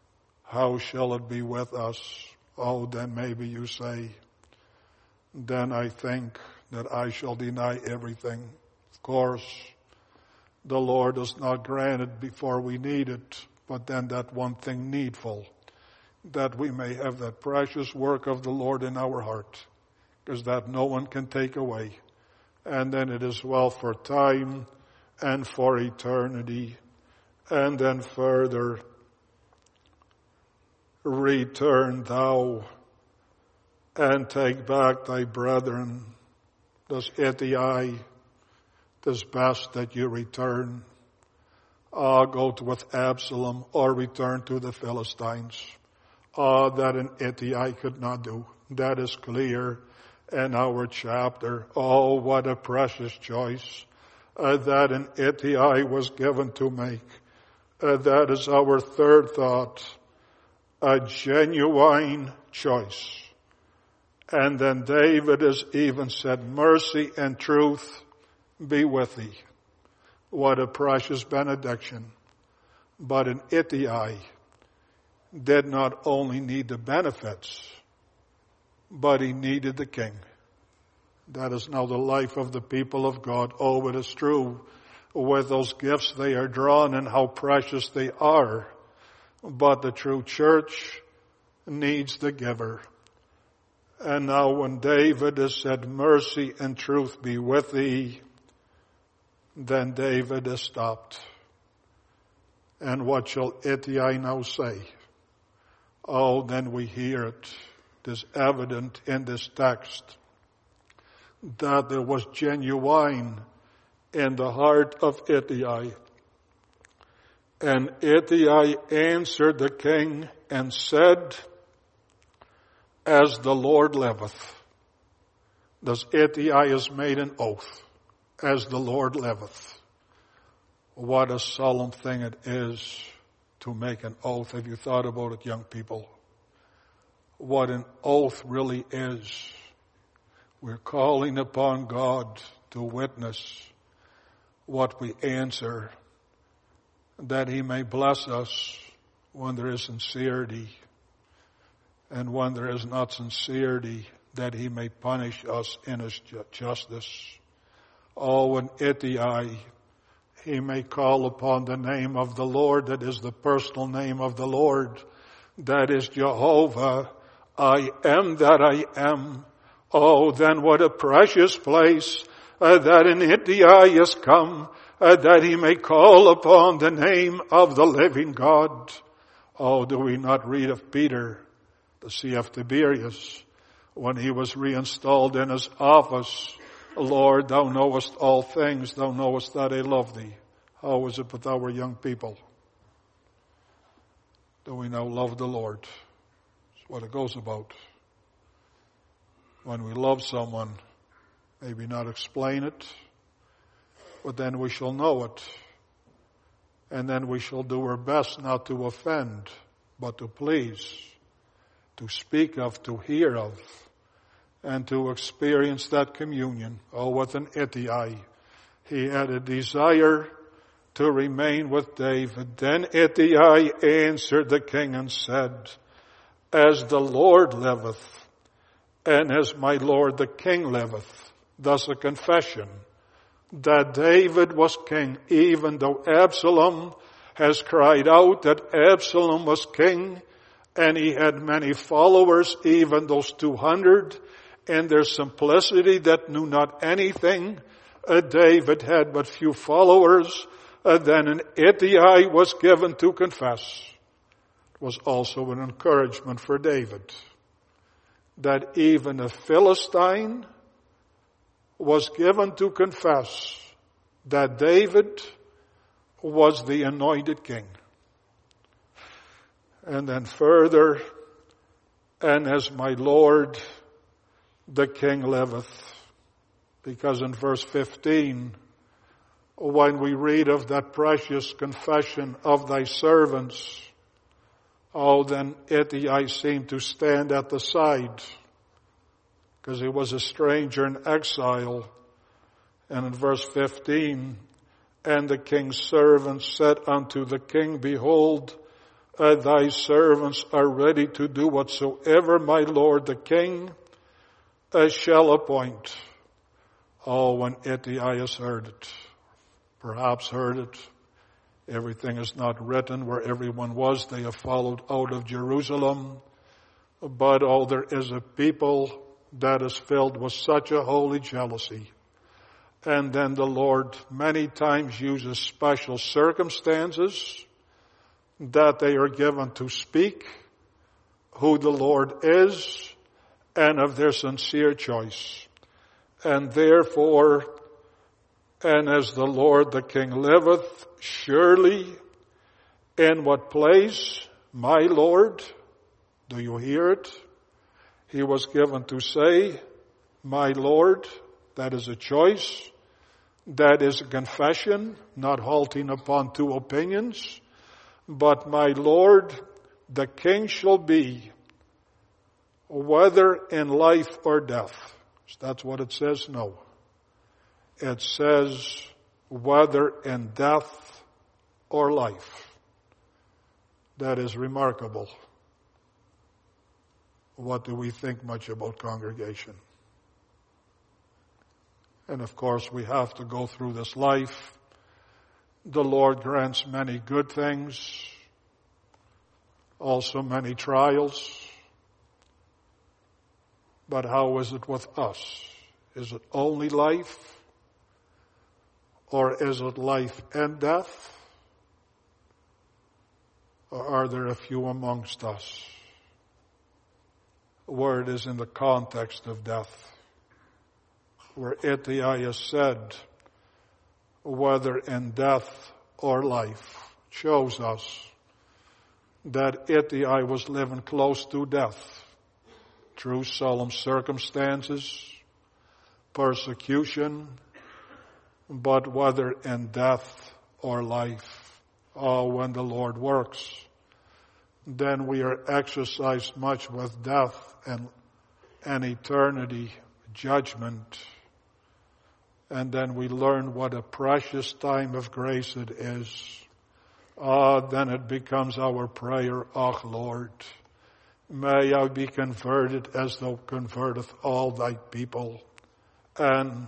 us? Oh, then maybe you say, then I think that I shall deny everything. Of course, the Lord has not granted before we need it, but then that one thing needful, that we may have that precious work of the Lord in our heart, because that no one can take away. And then it is well for time and for eternity. And then further, return thou and take back thy brethren. Does Ittai, 'tis best that you return. Go with Absalom or return to the Philistines. That an Ittai could not do. That is clear in our chapter. Oh, what a precious choice that an Ittai was given to make. That is our third thought. A genuine choice. And then David has even said, mercy and truth be with thee. What a precious benediction. But an Ittai did not only need the benefits, but he needed the king. That is now the life of the people of God. Oh, it is true. With those gifts they are drawn and how precious they are. But the true church needs the giver. And now when David has said, mercy and truth be with thee, then David has stopped. And what shall Ittai now say? Oh, then we hear it. It is evident in this text that there was genuine in the heart of Ittai. And Ittai answered the king and said, as the Lord liveth. Thus Ittai has made an oath, as the Lord liveth. What a solemn thing it is to make an oath. Have you thought about it, young people? What an oath really is. We're calling upon God to witness what we answer, that He may bless us when there is sincerity, and when there is not sincerity, that He may punish us in His justice. Oh, in Ittai, he may call upon the name of the Lord, that is the personal name of the Lord, that is Jehovah, I am that I am. Oh, then what a precious place that in Ittai has come, that he may call upon the name of the living God. Oh, do we not read of Peter, the Sea of Tiberias, when he was reinstalled in his office? Lord, thou knowest all things, thou knowest that I love thee. How is it with our young people? Do we now love the Lord? That's what it goes about. When we love someone, maybe not explain it, but then we shall know it. And then we shall do our best not to offend, but to please, to speak of, to hear of, and to experience that communion. Oh, with an Ittai. He had a desire to remain with David. Then Ittai answered the king and said, as the Lord liveth, and as my Lord the king liveth. Thus a confession that David was king, even though Absalom has cried out that Absalom was king, and he had many followers, even those 200, in their simplicity that knew not anything. David had but few followers. Then an Ittai was given to confess. It was also an encouragement for David that even a Philistine was given to confess that David was the anointed king. And then further, and as my Lord the king liveth. Because in verse 15, when we read of that precious confession of thy servants, then Ittai seemed to stand at the side, because he was a stranger in exile. And in verse 15, and the king's servants said unto the king, behold, thy servants are ready to do whatsoever my lord the king shall appoint. When Ittai has heard it, perhaps heard it, everything is not written where everyone was. They have followed out of Jerusalem. But there is a people that is filled with such a holy jealousy. And then the Lord many times uses special circumstances that they are given to speak who the Lord is and of their sincere choice. And therefore, and as the Lord the King liveth, surely in what place, my Lord, do you hear it? He was given to say, my Lord. That is a choice. That is a confession, not halting upon two opinions. But my Lord, the King shall be, whether in life or death. That's what it says? No. It says, whether in death or life. That is remarkable. What do we think much about congregation? And of course, we have to go through this life. The Lord grants many good things, also many trials. But how is it with us? Is it only life? Or is it life and death? Or are there a few amongst us where it is in the context of death? Where Ittai has said, whether in death or life, shows us that Ittai was living close to death through solemn circumstances, persecution, but whether in death or life, when the Lord works, then we are exercised much with death and eternity, judgment. And then we learn what a precious time of grace it is. Then it becomes our prayer, Lord, may I be converted as thou converteth all thy people. And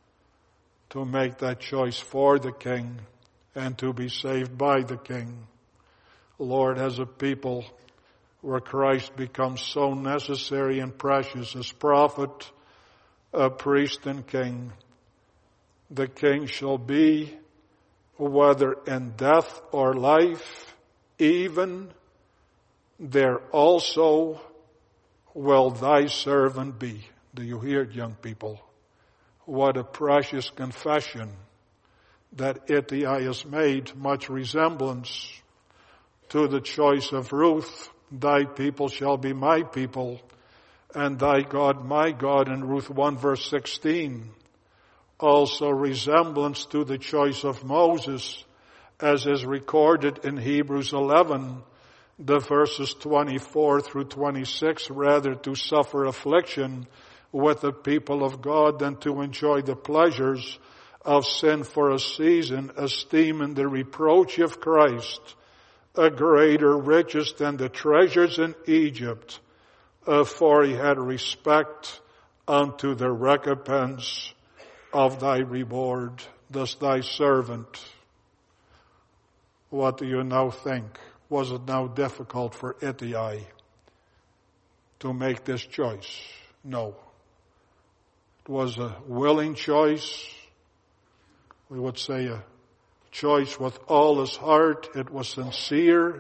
to make that choice for the King and to be saved by the King. Lord, as a people where Christ becomes so necessary and precious as prophet, priest, and King, the King shall be, whether in death or life, even there also will thy servant be. Do you hear it, young people? What a precious confession that Ittai has made, much resemblance to the choice of Ruth. Thy people shall be my people, and thy God my God, in Ruth 1 verse 16. Also resemblance to the choice of Moses, as is recorded in Hebrews 11, the verses 24 through 26, rather to suffer affliction with the people of God than to enjoy the pleasures of sin for a season, esteeming the reproach of Christ a greater riches than the treasures in Egypt, for he had respect unto the recompense of thy reward. Thus thy servant. What do you now think? Was it now difficult for Ittai to make this choice? No. It was a willing choice. We would say a choice with all his heart. It was sincere,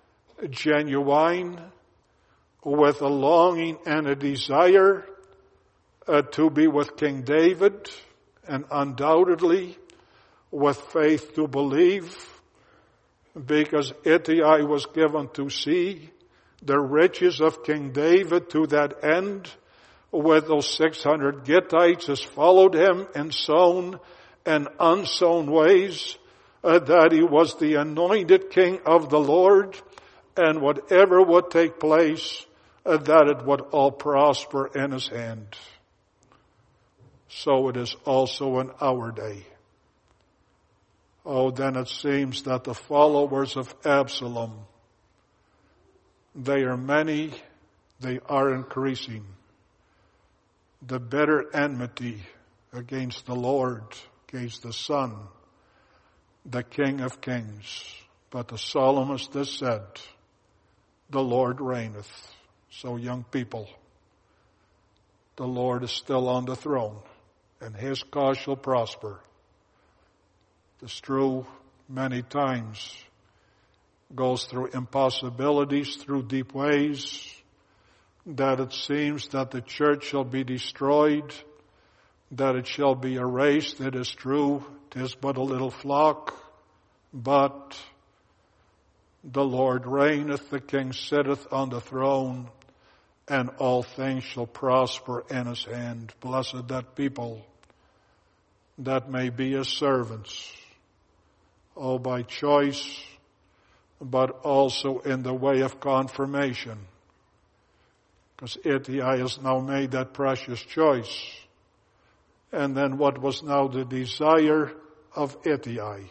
genuine, with a longing and a desire to be with King David, and undoubtedly with faith to believe, because Ittai was given to see the riches of King David to that end, with those 600 Gittites has followed him in sown and unsown ways, that he was the anointed king of the Lord, and whatever would take place, that it would all prosper in his hand. So it is also in our day. Oh, then it seems that the followers of Absalom, they are many, they are increasing. The bitter enmity against the Lord, against the Son, the King of Kings. But the psalmist has said, the Lord reigneth. So young people, the Lord is still on the throne, and his cause shall prosper. It's true, many times goes through impossibilities, through deep ways, that it seems that the church shall be destroyed, that it shall be erased. It is true, 'tis but a little flock, but the Lord reigneth, the King sitteth on the throne, and all things shall prosper in his hand. Blessed that people that may be his servants, oh, by choice, but also in the way of confirmation. Because Ittai has now made that precious choice. And then what was now the desire of Ittai?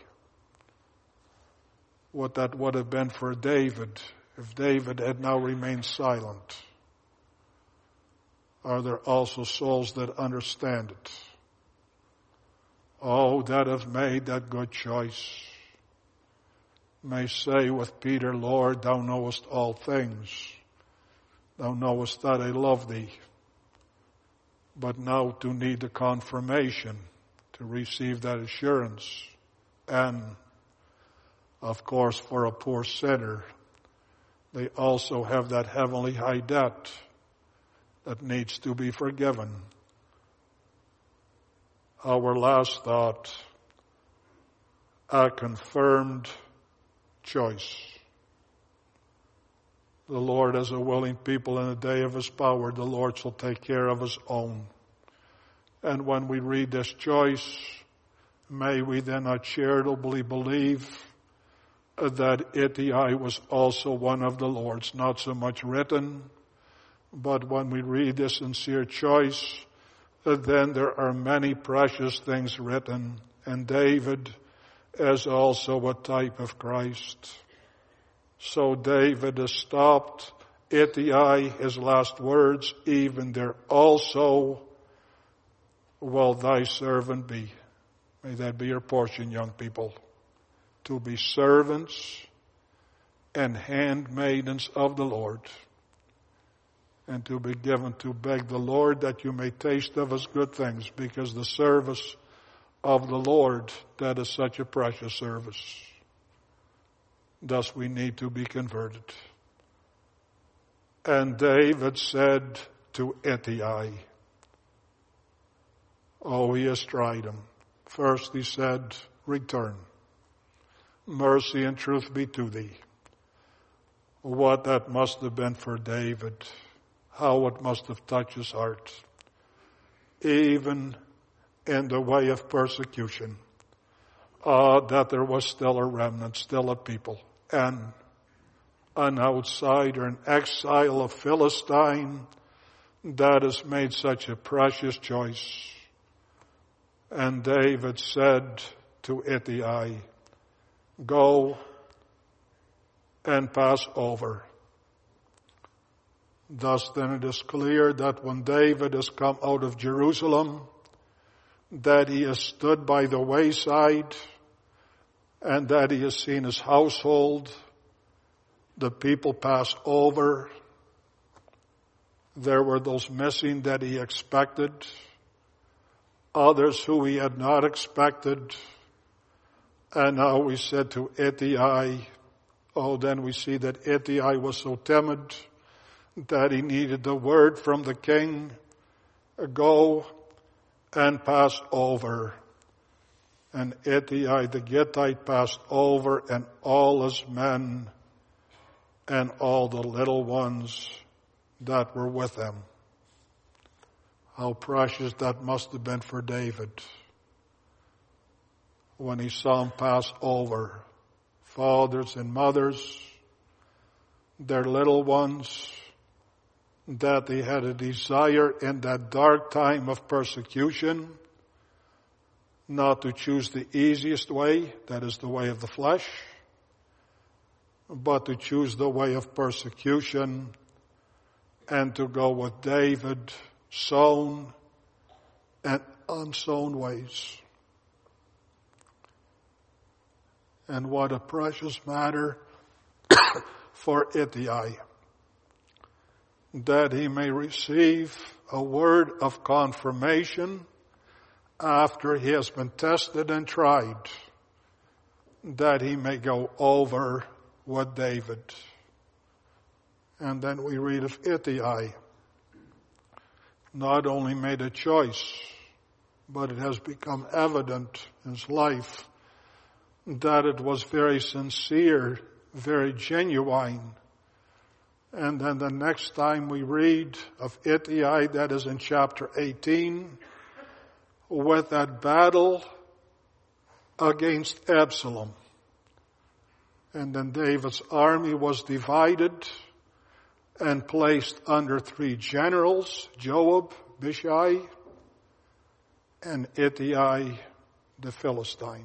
What that would have been for David, if David had now remained silent. Are there also souls that understand it? Oh, that have made that good choice. May say with Peter, Lord, thou knowest all things. Thou knowest that I love thee. But now to need the confirmation, to receive that assurance. And, of course, for a poor sinner, they also have that heavenly high debt that needs to be forgiven. Our last thought, a confirmed choice. The Lord has a willing people in the day of his power. The Lord shall take care of his own. And when we read this choice, may we then not charitably believe that Ittai was also one of the Lord's, not so much written, but when we read this sincere choice, then there are many precious things written, and David is also a type of Christ. So David has stopped Ittai, his last words, even there also will thy servant be. May that be your portion, young people, to be servants and handmaidens of the Lord, and to be given to beg the Lord that you may taste of his good things, because the service of the Lord, that is such a precious service. Thus we need to be converted. And David said to Ittai, oh, he has tried him. First he said, return. Mercy and truth be to thee. What that must have been for David. How it must have touched his heart. Even in the way of persecution. That there was still a remnant, still a people. And an outsider, an exile, a Philistine, that has made such a precious choice. And David said to Ittai, go and pass over. Thus then it is clear that when David has come out of Jerusalem, that he has stood by the wayside, and that he has seen his household, the people pass over. There were those missing that he expected, others who he had not expected. And now we said to Ittai, oh, then we see that Ittai was so timid that he needed the word from the king, go and pass over. And Ittai the Gittite passed over, and all his men and all the little ones that were with him. How precious that must have been for David when he saw him pass over. Fathers and mothers, their little ones, that they had a desire in that dark time of persecution not to choose the easiest way, that is the way of the flesh, but to choose the way of persecution and to go with David, sown and unsown ways. And what a precious matter for Ittai, that he may receive a word of confirmation after he has been tested and tried, that he may go over with David. And then we read of Ittai, not only made a choice, but it has become evident in his life that it was very sincere, very genuine. And then the next time we read of Ittai, that is in chapter 18, with that battle against Absalom. And then David's army was divided and placed under 3 generals, Joab, Abishai, and Ittai the Philistine.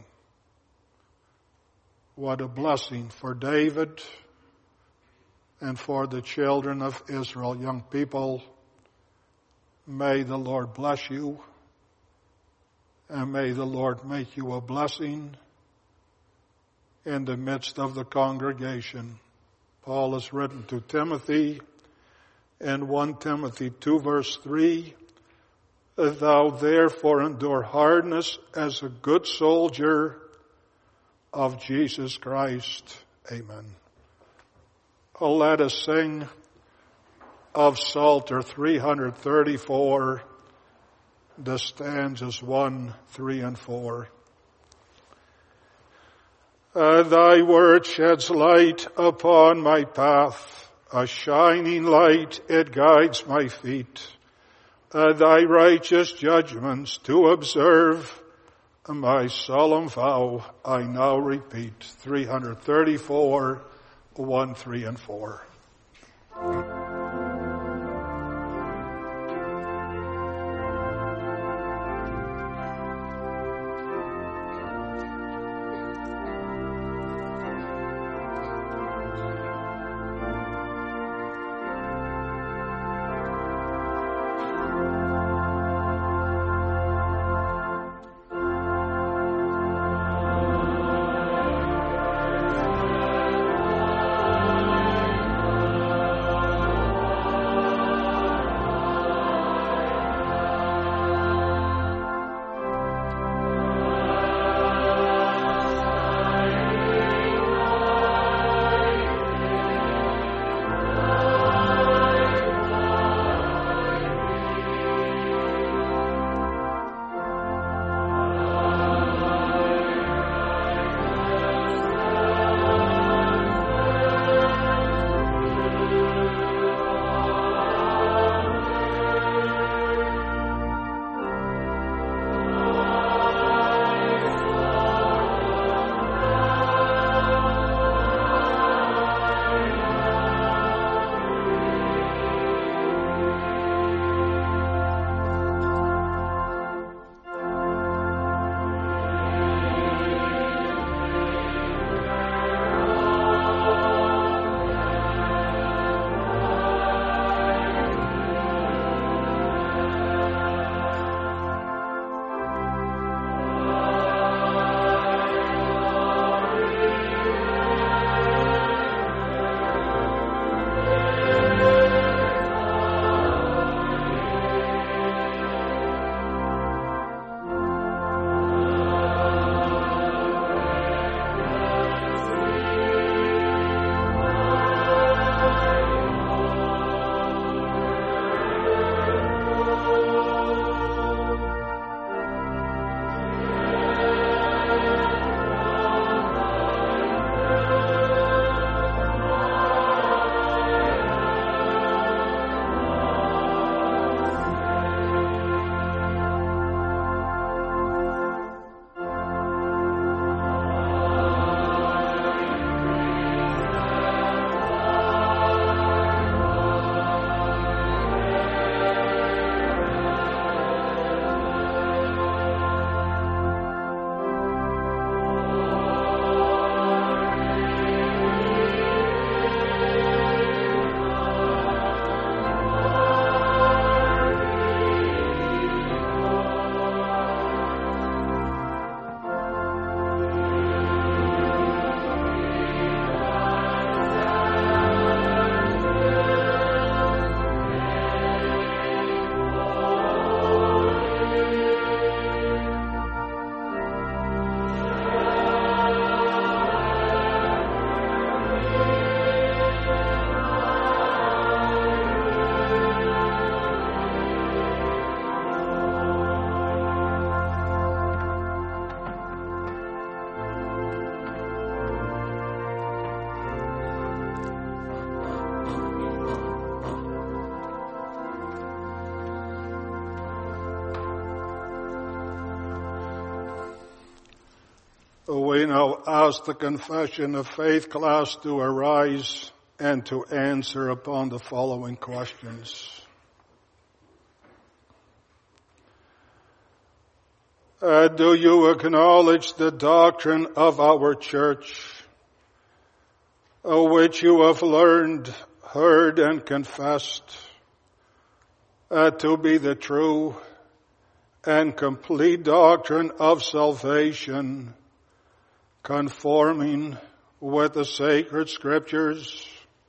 What a blessing for David and for the children of Israel. Young people, may the Lord bless you, and may the Lord make you a blessing in the midst of the congregation. Paul has written to Timothy in 1 Timothy 2 verse 3, "Thou therefore endure hardness as a good soldier of Jesus Christ." Amen. Let us sing of Psalter 334, the stanzas 1, 3, and 4. Thy word sheds light upon my path, a shining light, it guides my feet. Thy righteous judgments to observe, my solemn vow I now repeat. 334, 1, 3, and 4. We now ask the Confession of Faith class to arise and to answer upon the following questions. Do you acknowledge the doctrine of our church, which you have learned, heard, and confessed to be the true and complete doctrine of salvation, conforming with the sacred scriptures?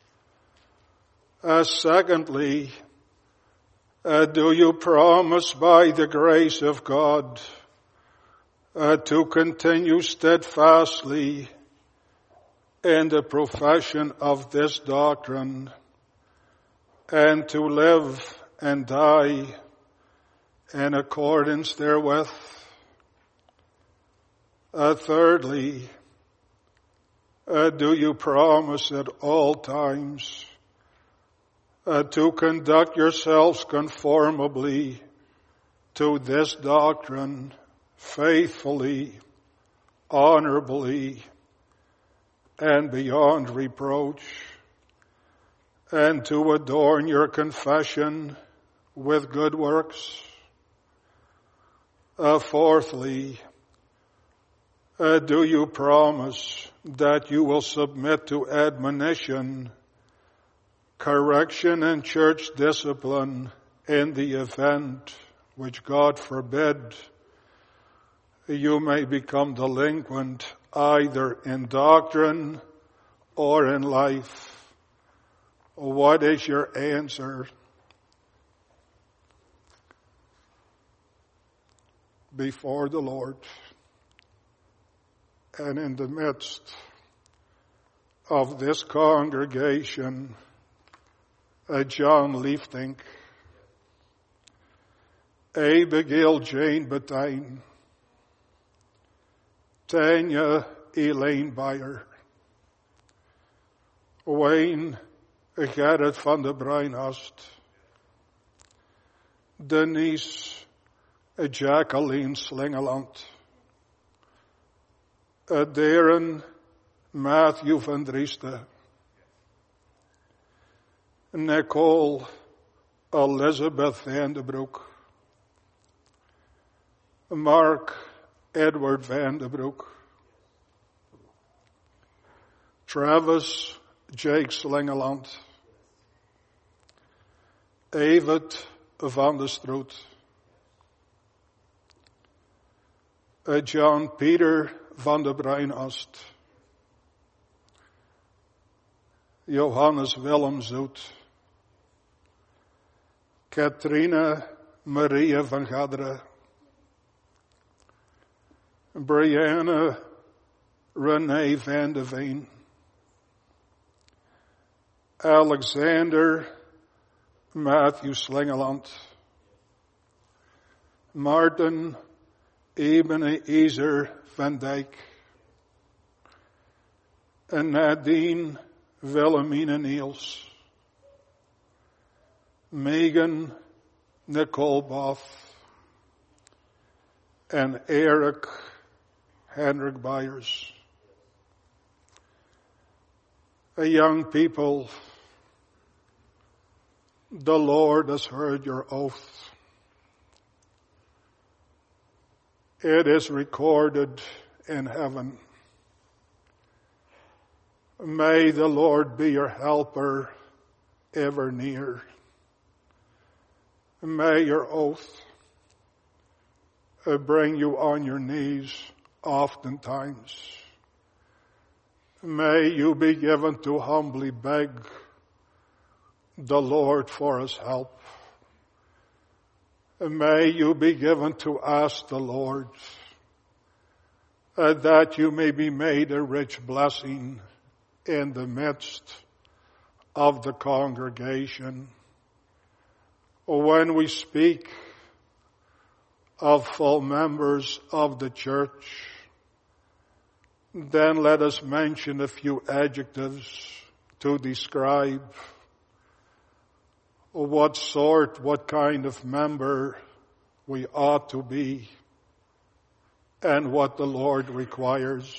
Secondly, do you promise by the grace of God to continue steadfastly in the profession of this doctrine and to live and die in accordance therewith? Thirdly, do you promise at all times to conduct yourselves conformably to this doctrine, faithfully, honorably, and beyond reproach, and to adorn your confession with good works? Fourthly, do you promise that you will submit to admonition, correction, and church discipline in the event, which God forbid, you may become delinquent either in doctrine or in life? What is your answer? Before the Lord and in the midst of this congregation, John Liefdink, Abigail Jane Betijn, Tanya Elaine Beyer, Wayne Gerrit van der Breinhast, Denise Jacqueline Slingeland, Darren Matthew van Drieste, Nicole Elizabeth van den Broek, Mark Edward van den Broek, Travis Jake Slingeland, Evert van der Stroot, John Peter van der Breinhast, Johannes Willem Zoet, Katrina Maria van Gadre, Brianna Renee van de Veen, Alexander Matthew Slingeland, Martin Ebenezer van Dijk, and Nadine Wilhelmina Niels, Megan Nicole Both, and Eric Henrik Byers. Young people, the Lord has heard your oath. It is recorded in heaven. May the Lord be your helper ever near. May your oath bring you on your knees oftentimes. May you be given to humbly beg the Lord for his help. May you be given to ask the Lord that you may be made a rich blessing in the midst of the congregation. When we speak of full members of the church, then let us mention a few adjectives to describe what kind of member we ought to be. and what the Lord requires.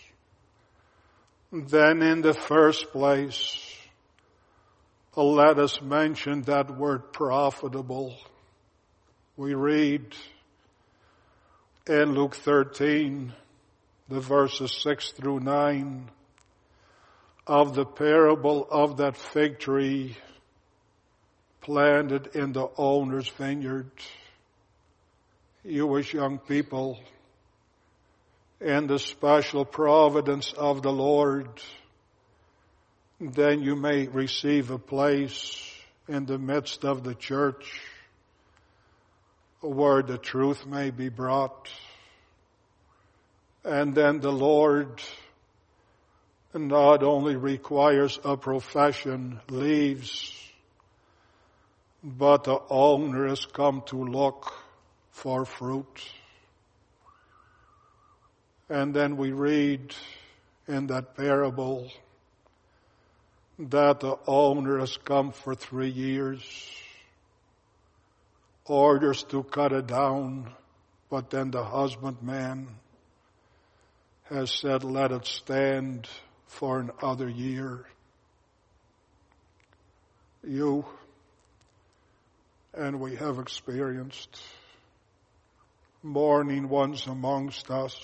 Then in the first place, let us mention that word profitable. We read in Luke 13, the verses 6 through 9, of the parable of that fig tree planted in the owner's vineyard. You as young people, in the special providence of the Lord, then you may receive a place in the midst of the church where the truth may be brought. And then the Lord not only requires a profession, leaves, but the owner has come to look for fruit. And then we read in that parable that the owner has come for 3 years, orders to cut it down, but then the husbandman has said, let it stand for another year. You and we have experienced mourning ones amongst us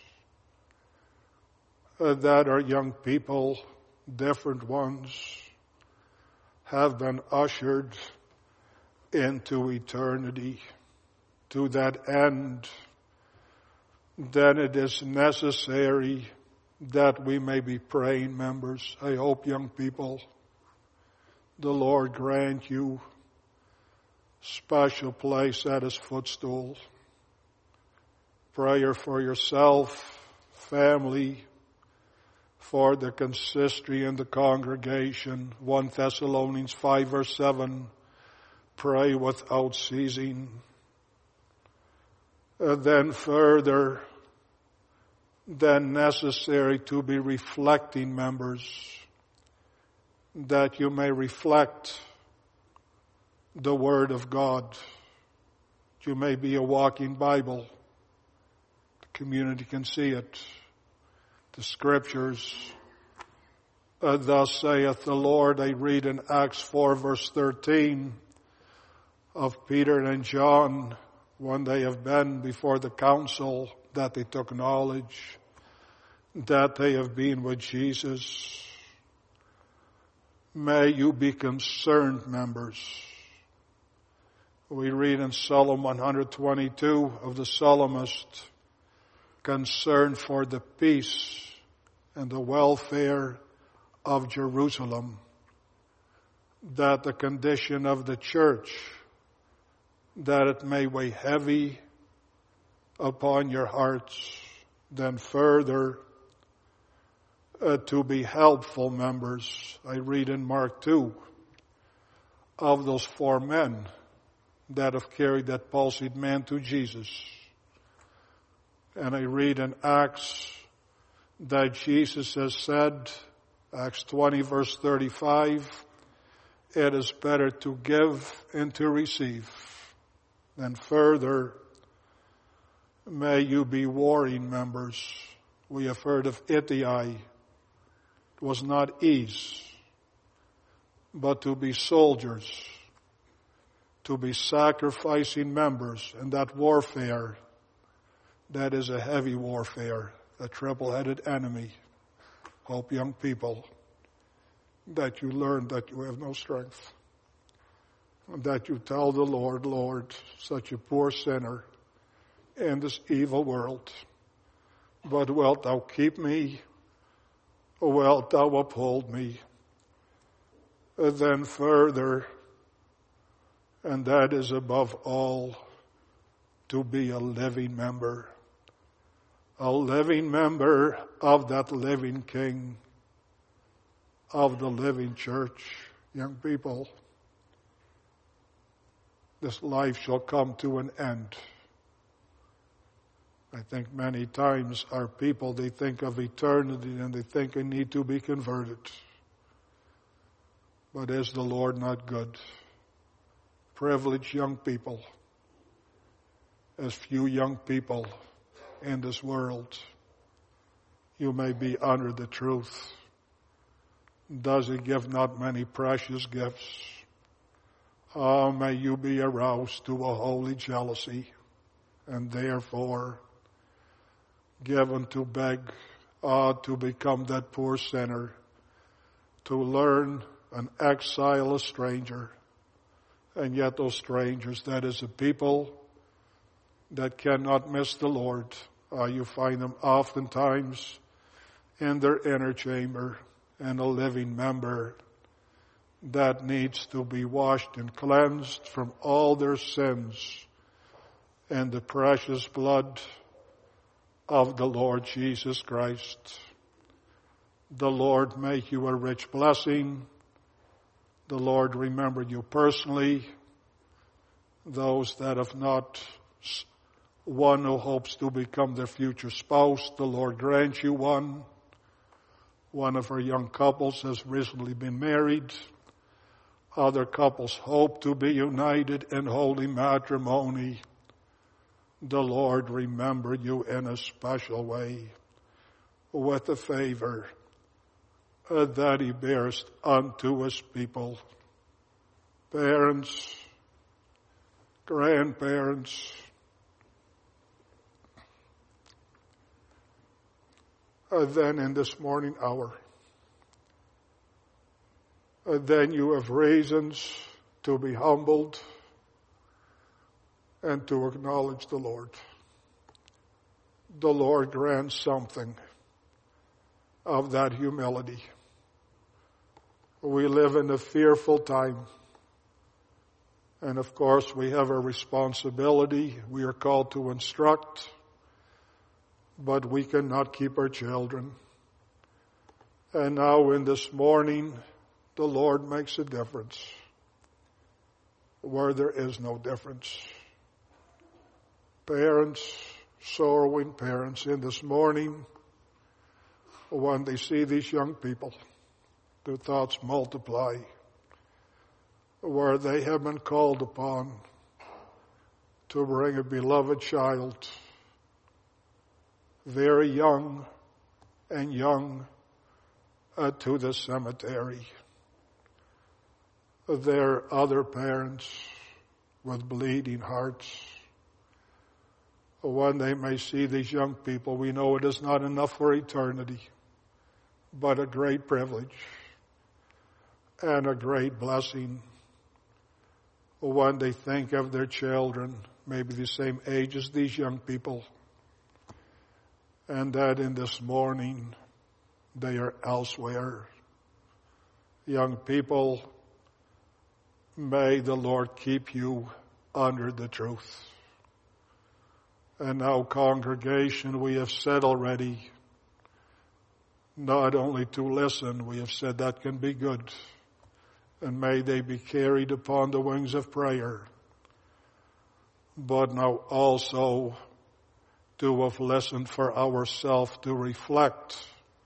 that are young people, different ones, have been ushered into eternity. To that end, then it is necessary that we may be praying members. I hope, young people, the Lord grant you special place at His footstool. Prayer for yourself, family, for the consistory and the congregation. 1 Thessalonians 5 verse 7, pray without ceasing. Then further, then necessary to be reflecting members, that you may reflect the Word of God. You may be a walking Bible. The community can see it. The Scriptures, thus saith the Lord. I read in Acts 4 verse 13 of Peter and John when they have been before the council, that they took knowledge that they have been with Jesus. May you be concerned members. We read in Psalm 122 of the psalmist, concerned for the peace and the welfare of Jerusalem, that the condition of the church, that it may weigh heavy upon your hearts. Then further, to be helpful members. I read in Mark 2 of those 4 men that have carried that palsied man to Jesus. And I read in Acts that Jesus has said, Acts 20 verse 35, it is better to give and to receive. Then further, may you be warring members. We have heard of Ittai. It was not ease, but to be soldiers, to be sacrificing members in that warfare. That is a heavy warfare, a triple-headed enemy. Hope, young people, that you learn that you have no strength. And that you tell the Lord, Lord, such a poor sinner in this evil world, but wilt thou keep me, or wilt thou uphold me? And then further, and that is above all, to be a living member of that living King, of the living church. Young people, this life shall come to an end. I think many times our people, they think of eternity and they think they need to be converted. But is the Lord not good? Privileged young people, as few young people in this world, you may be under the truth. Does he give not many precious gifts? Oh, may you be aroused to a holy jealousy, and therefore given to beg, to become that poor sinner, to learn an exile, a stranger, and yet those strangers, that is a people that cannot miss the Lord. You find them oftentimes in their inner chamber, and a living member that needs to be washed and cleansed from all their sins in the precious blood of the Lord Jesus Christ. The Lord make you a rich blessing. The Lord remember you personally. Those that have not, one who hopes to become their future spouse, the Lord grant you one. One of our young couples has recently been married. Other couples hope to be united in holy matrimony. The Lord remember you in a special way with the favor that he bears unto his people. Parents, grandparents, then in this morning hour, then you have reasons to be humbled and to acknowledge the Lord. The Lord grants something of that humility. We live in a fearful time. And of course we have a responsibility. We are called to instruct, but we cannot keep our children. And now in this morning, the Lord makes a difference where there is no difference. Parents, sorrowing parents in this morning, when they see these young people, their thoughts multiply, where they have been called upon to bring a beloved child, very young and young, to the cemetery. There are other parents with bleeding hearts. When they may see these young people, we know it is not enough for eternity, but a great privilege and a great blessing. When they think of their children, maybe the same age as these young people, and that in this morning they are elsewhere. Young people, may the Lord keep you under the truth. And now, congregation, we have said already, not only to listen, we have said that can be good. And may they be carried upon the wings of prayer. But now also to have listened for ourselves, to reflect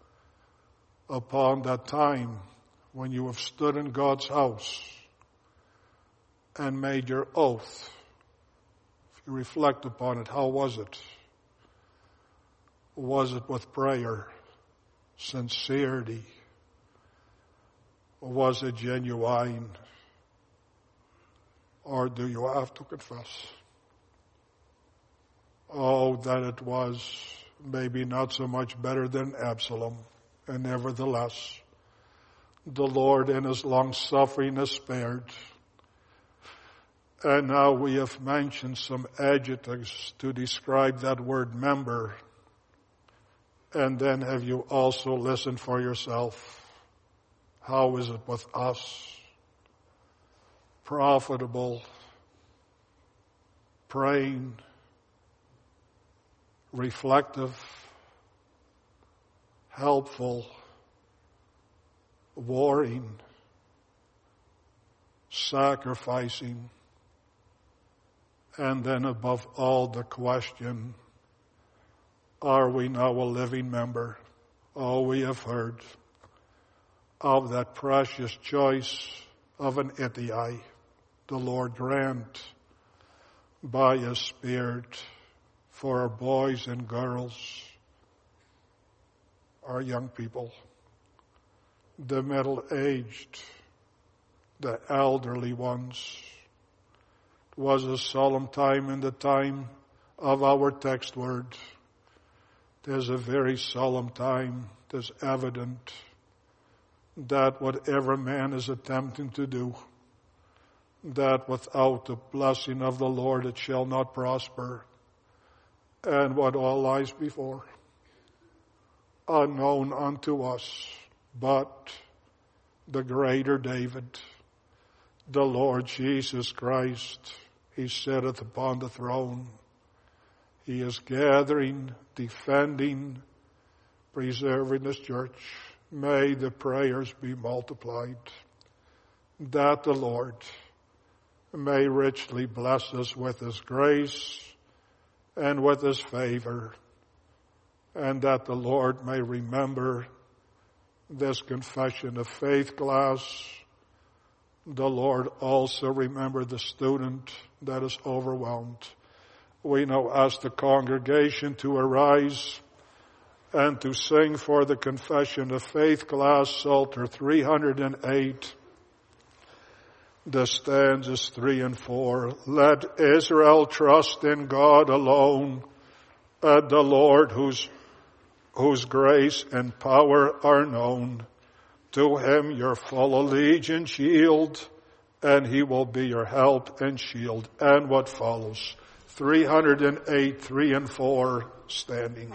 upon that time when you have stood in God's house and made your oath. If you reflect upon it, how was it? Was it with prayer, sincerity? Was it genuine? Or do you have to confess? Oh, that it was maybe not so much better than Absalom. And nevertheless, the Lord in his long suffering has spared. And now we have mentioned some adjectives to describe that word member. And then have you also listened for yourself? How is it with us? Profitable, praying, reflective, helpful, warring, sacrificing, and then above all the question, are we now a living member? Oh, we have heard of that precious choice of an Ittai. The Lord grant by His Spirit for our boys and girls, our young people, the middle-aged, the elderly ones. It was a solemn time in the time of our text word. There's a very solemn time. There's evident that whatever man is attempting to do, that without the blessing of the Lord it shall not prosper, and what all lies before, unknown unto us, but the greater David, the Lord Jesus Christ, he sitteth upon the throne. He is gathering, defending, preserving his church. May the prayers be multiplied, that the Lord may richly bless us with his grace and with his favor, and that the Lord may remember this confession of faith class. The Lord also remember the student that is overwhelmed. We now ask the congregation to arise and to sing for the confession of faith class, Psalter 308. The stanzas 3 and 4. Let Israel trust in God alone, the Lord whose grace and power are known. To him your full allegiance yield, and he will be your help and shield. And what follows? 308, 3 and 4, standing.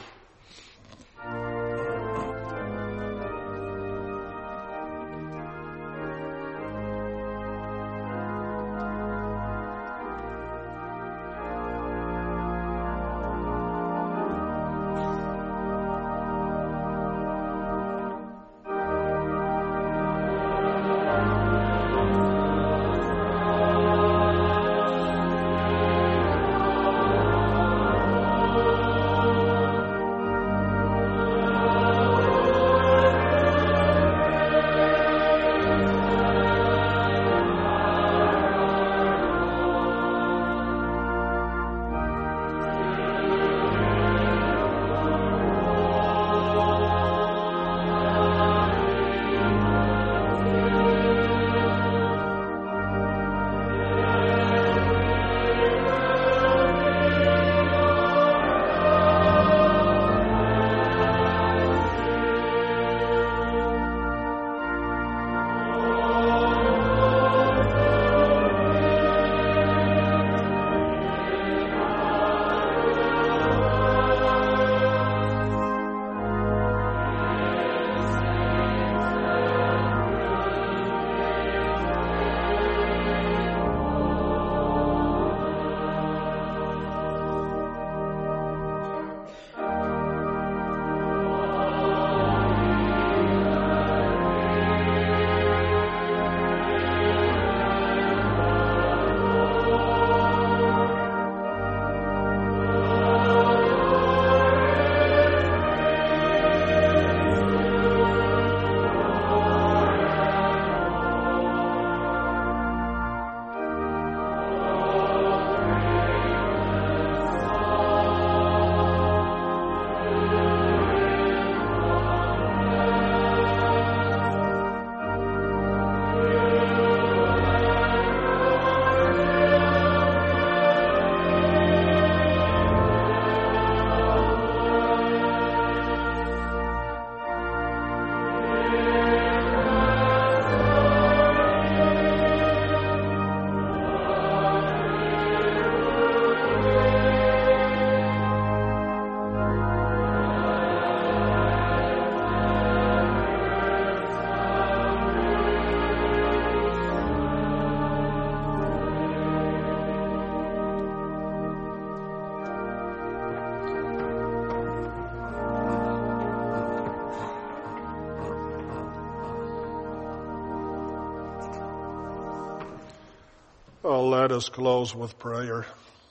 Let us close with prayer.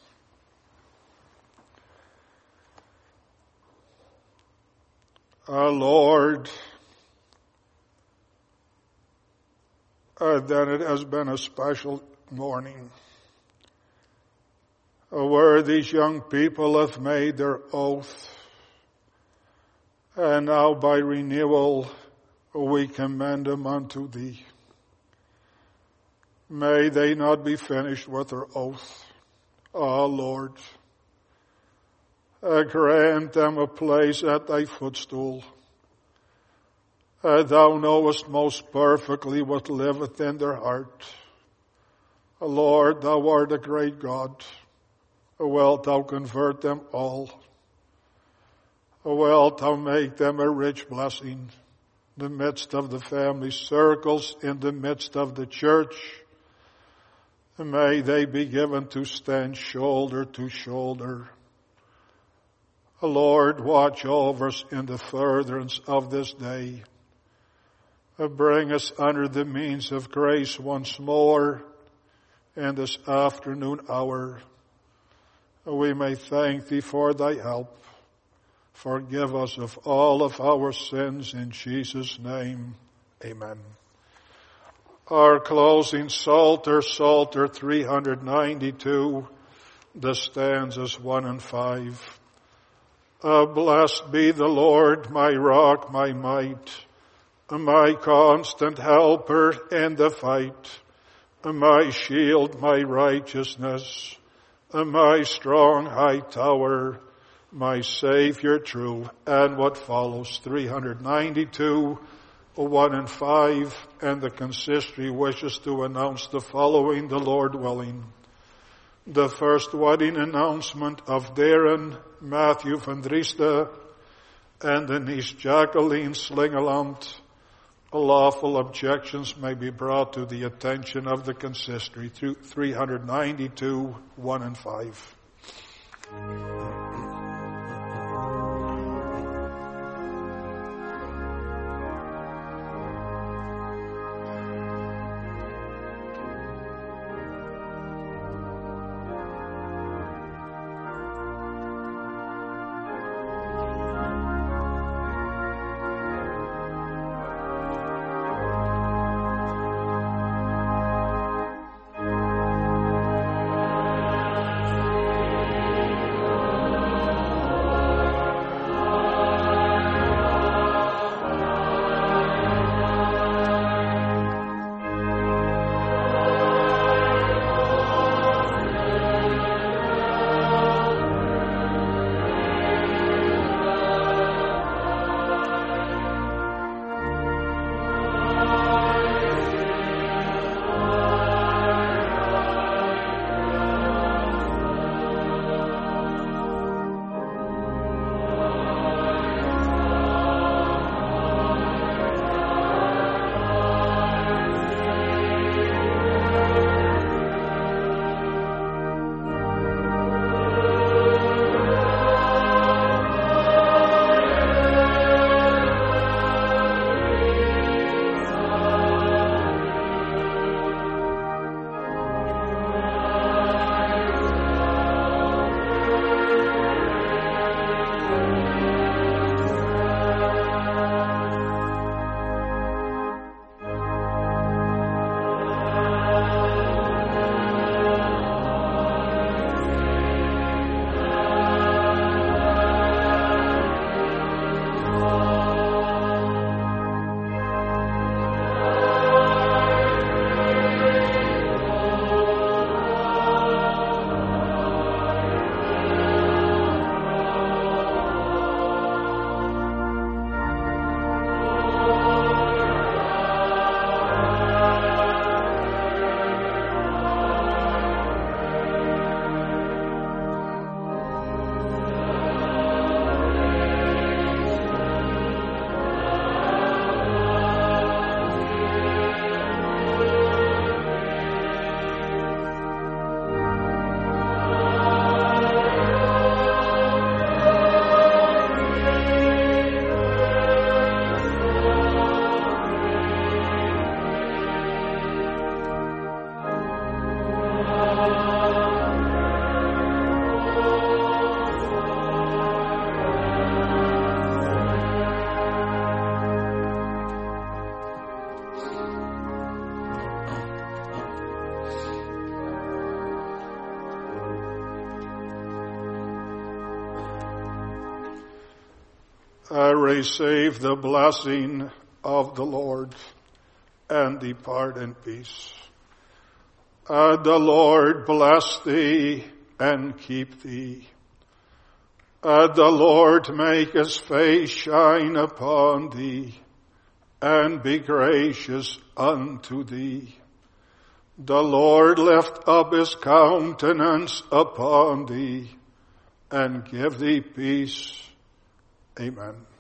Our Lord, that it has been a special morning. where these young people have made their oath. And now by renewal we commend them unto thee. May they not be finished with their oath. O Lord, grant them a place at thy footstool. Thou knowest most perfectly what liveth in their heart. Lord, thou art a great God. Wilt thou convert them all? Wilt thou make them a rich blessing in the midst of the family circles, in the midst of the church? May they be given to stand shoulder to shoulder. Lord, watch over us in the furtherance of this day. Bring us under the means of grace once more in this afternoon hour. We may thank thee for thy help. Forgive us of all of our sins in Jesus' name. Amen. Our closing Psalter, Psalter 392, the stanzas 1 and 5. Blessed be the Lord, my rock, my might, my constant helper in the fight, my shield, my righteousness, my strong high tower, my Savior true. And what follows, 392, 1 and 5, and the consistory wishes to announce the following, the Lord willing. The first wedding announcement of Darren Matthew van Drieste and the niece Jacqueline Slingeland. Lawful objections may be brought to the attention of the consistory. 392, 1 and 5. receive the blessing of the Lord and depart in peace. The Lord bless thee and keep thee. The Lord make his face shine upon thee and be gracious unto thee. The Lord lift up his countenance upon thee and give thee peace. Amen.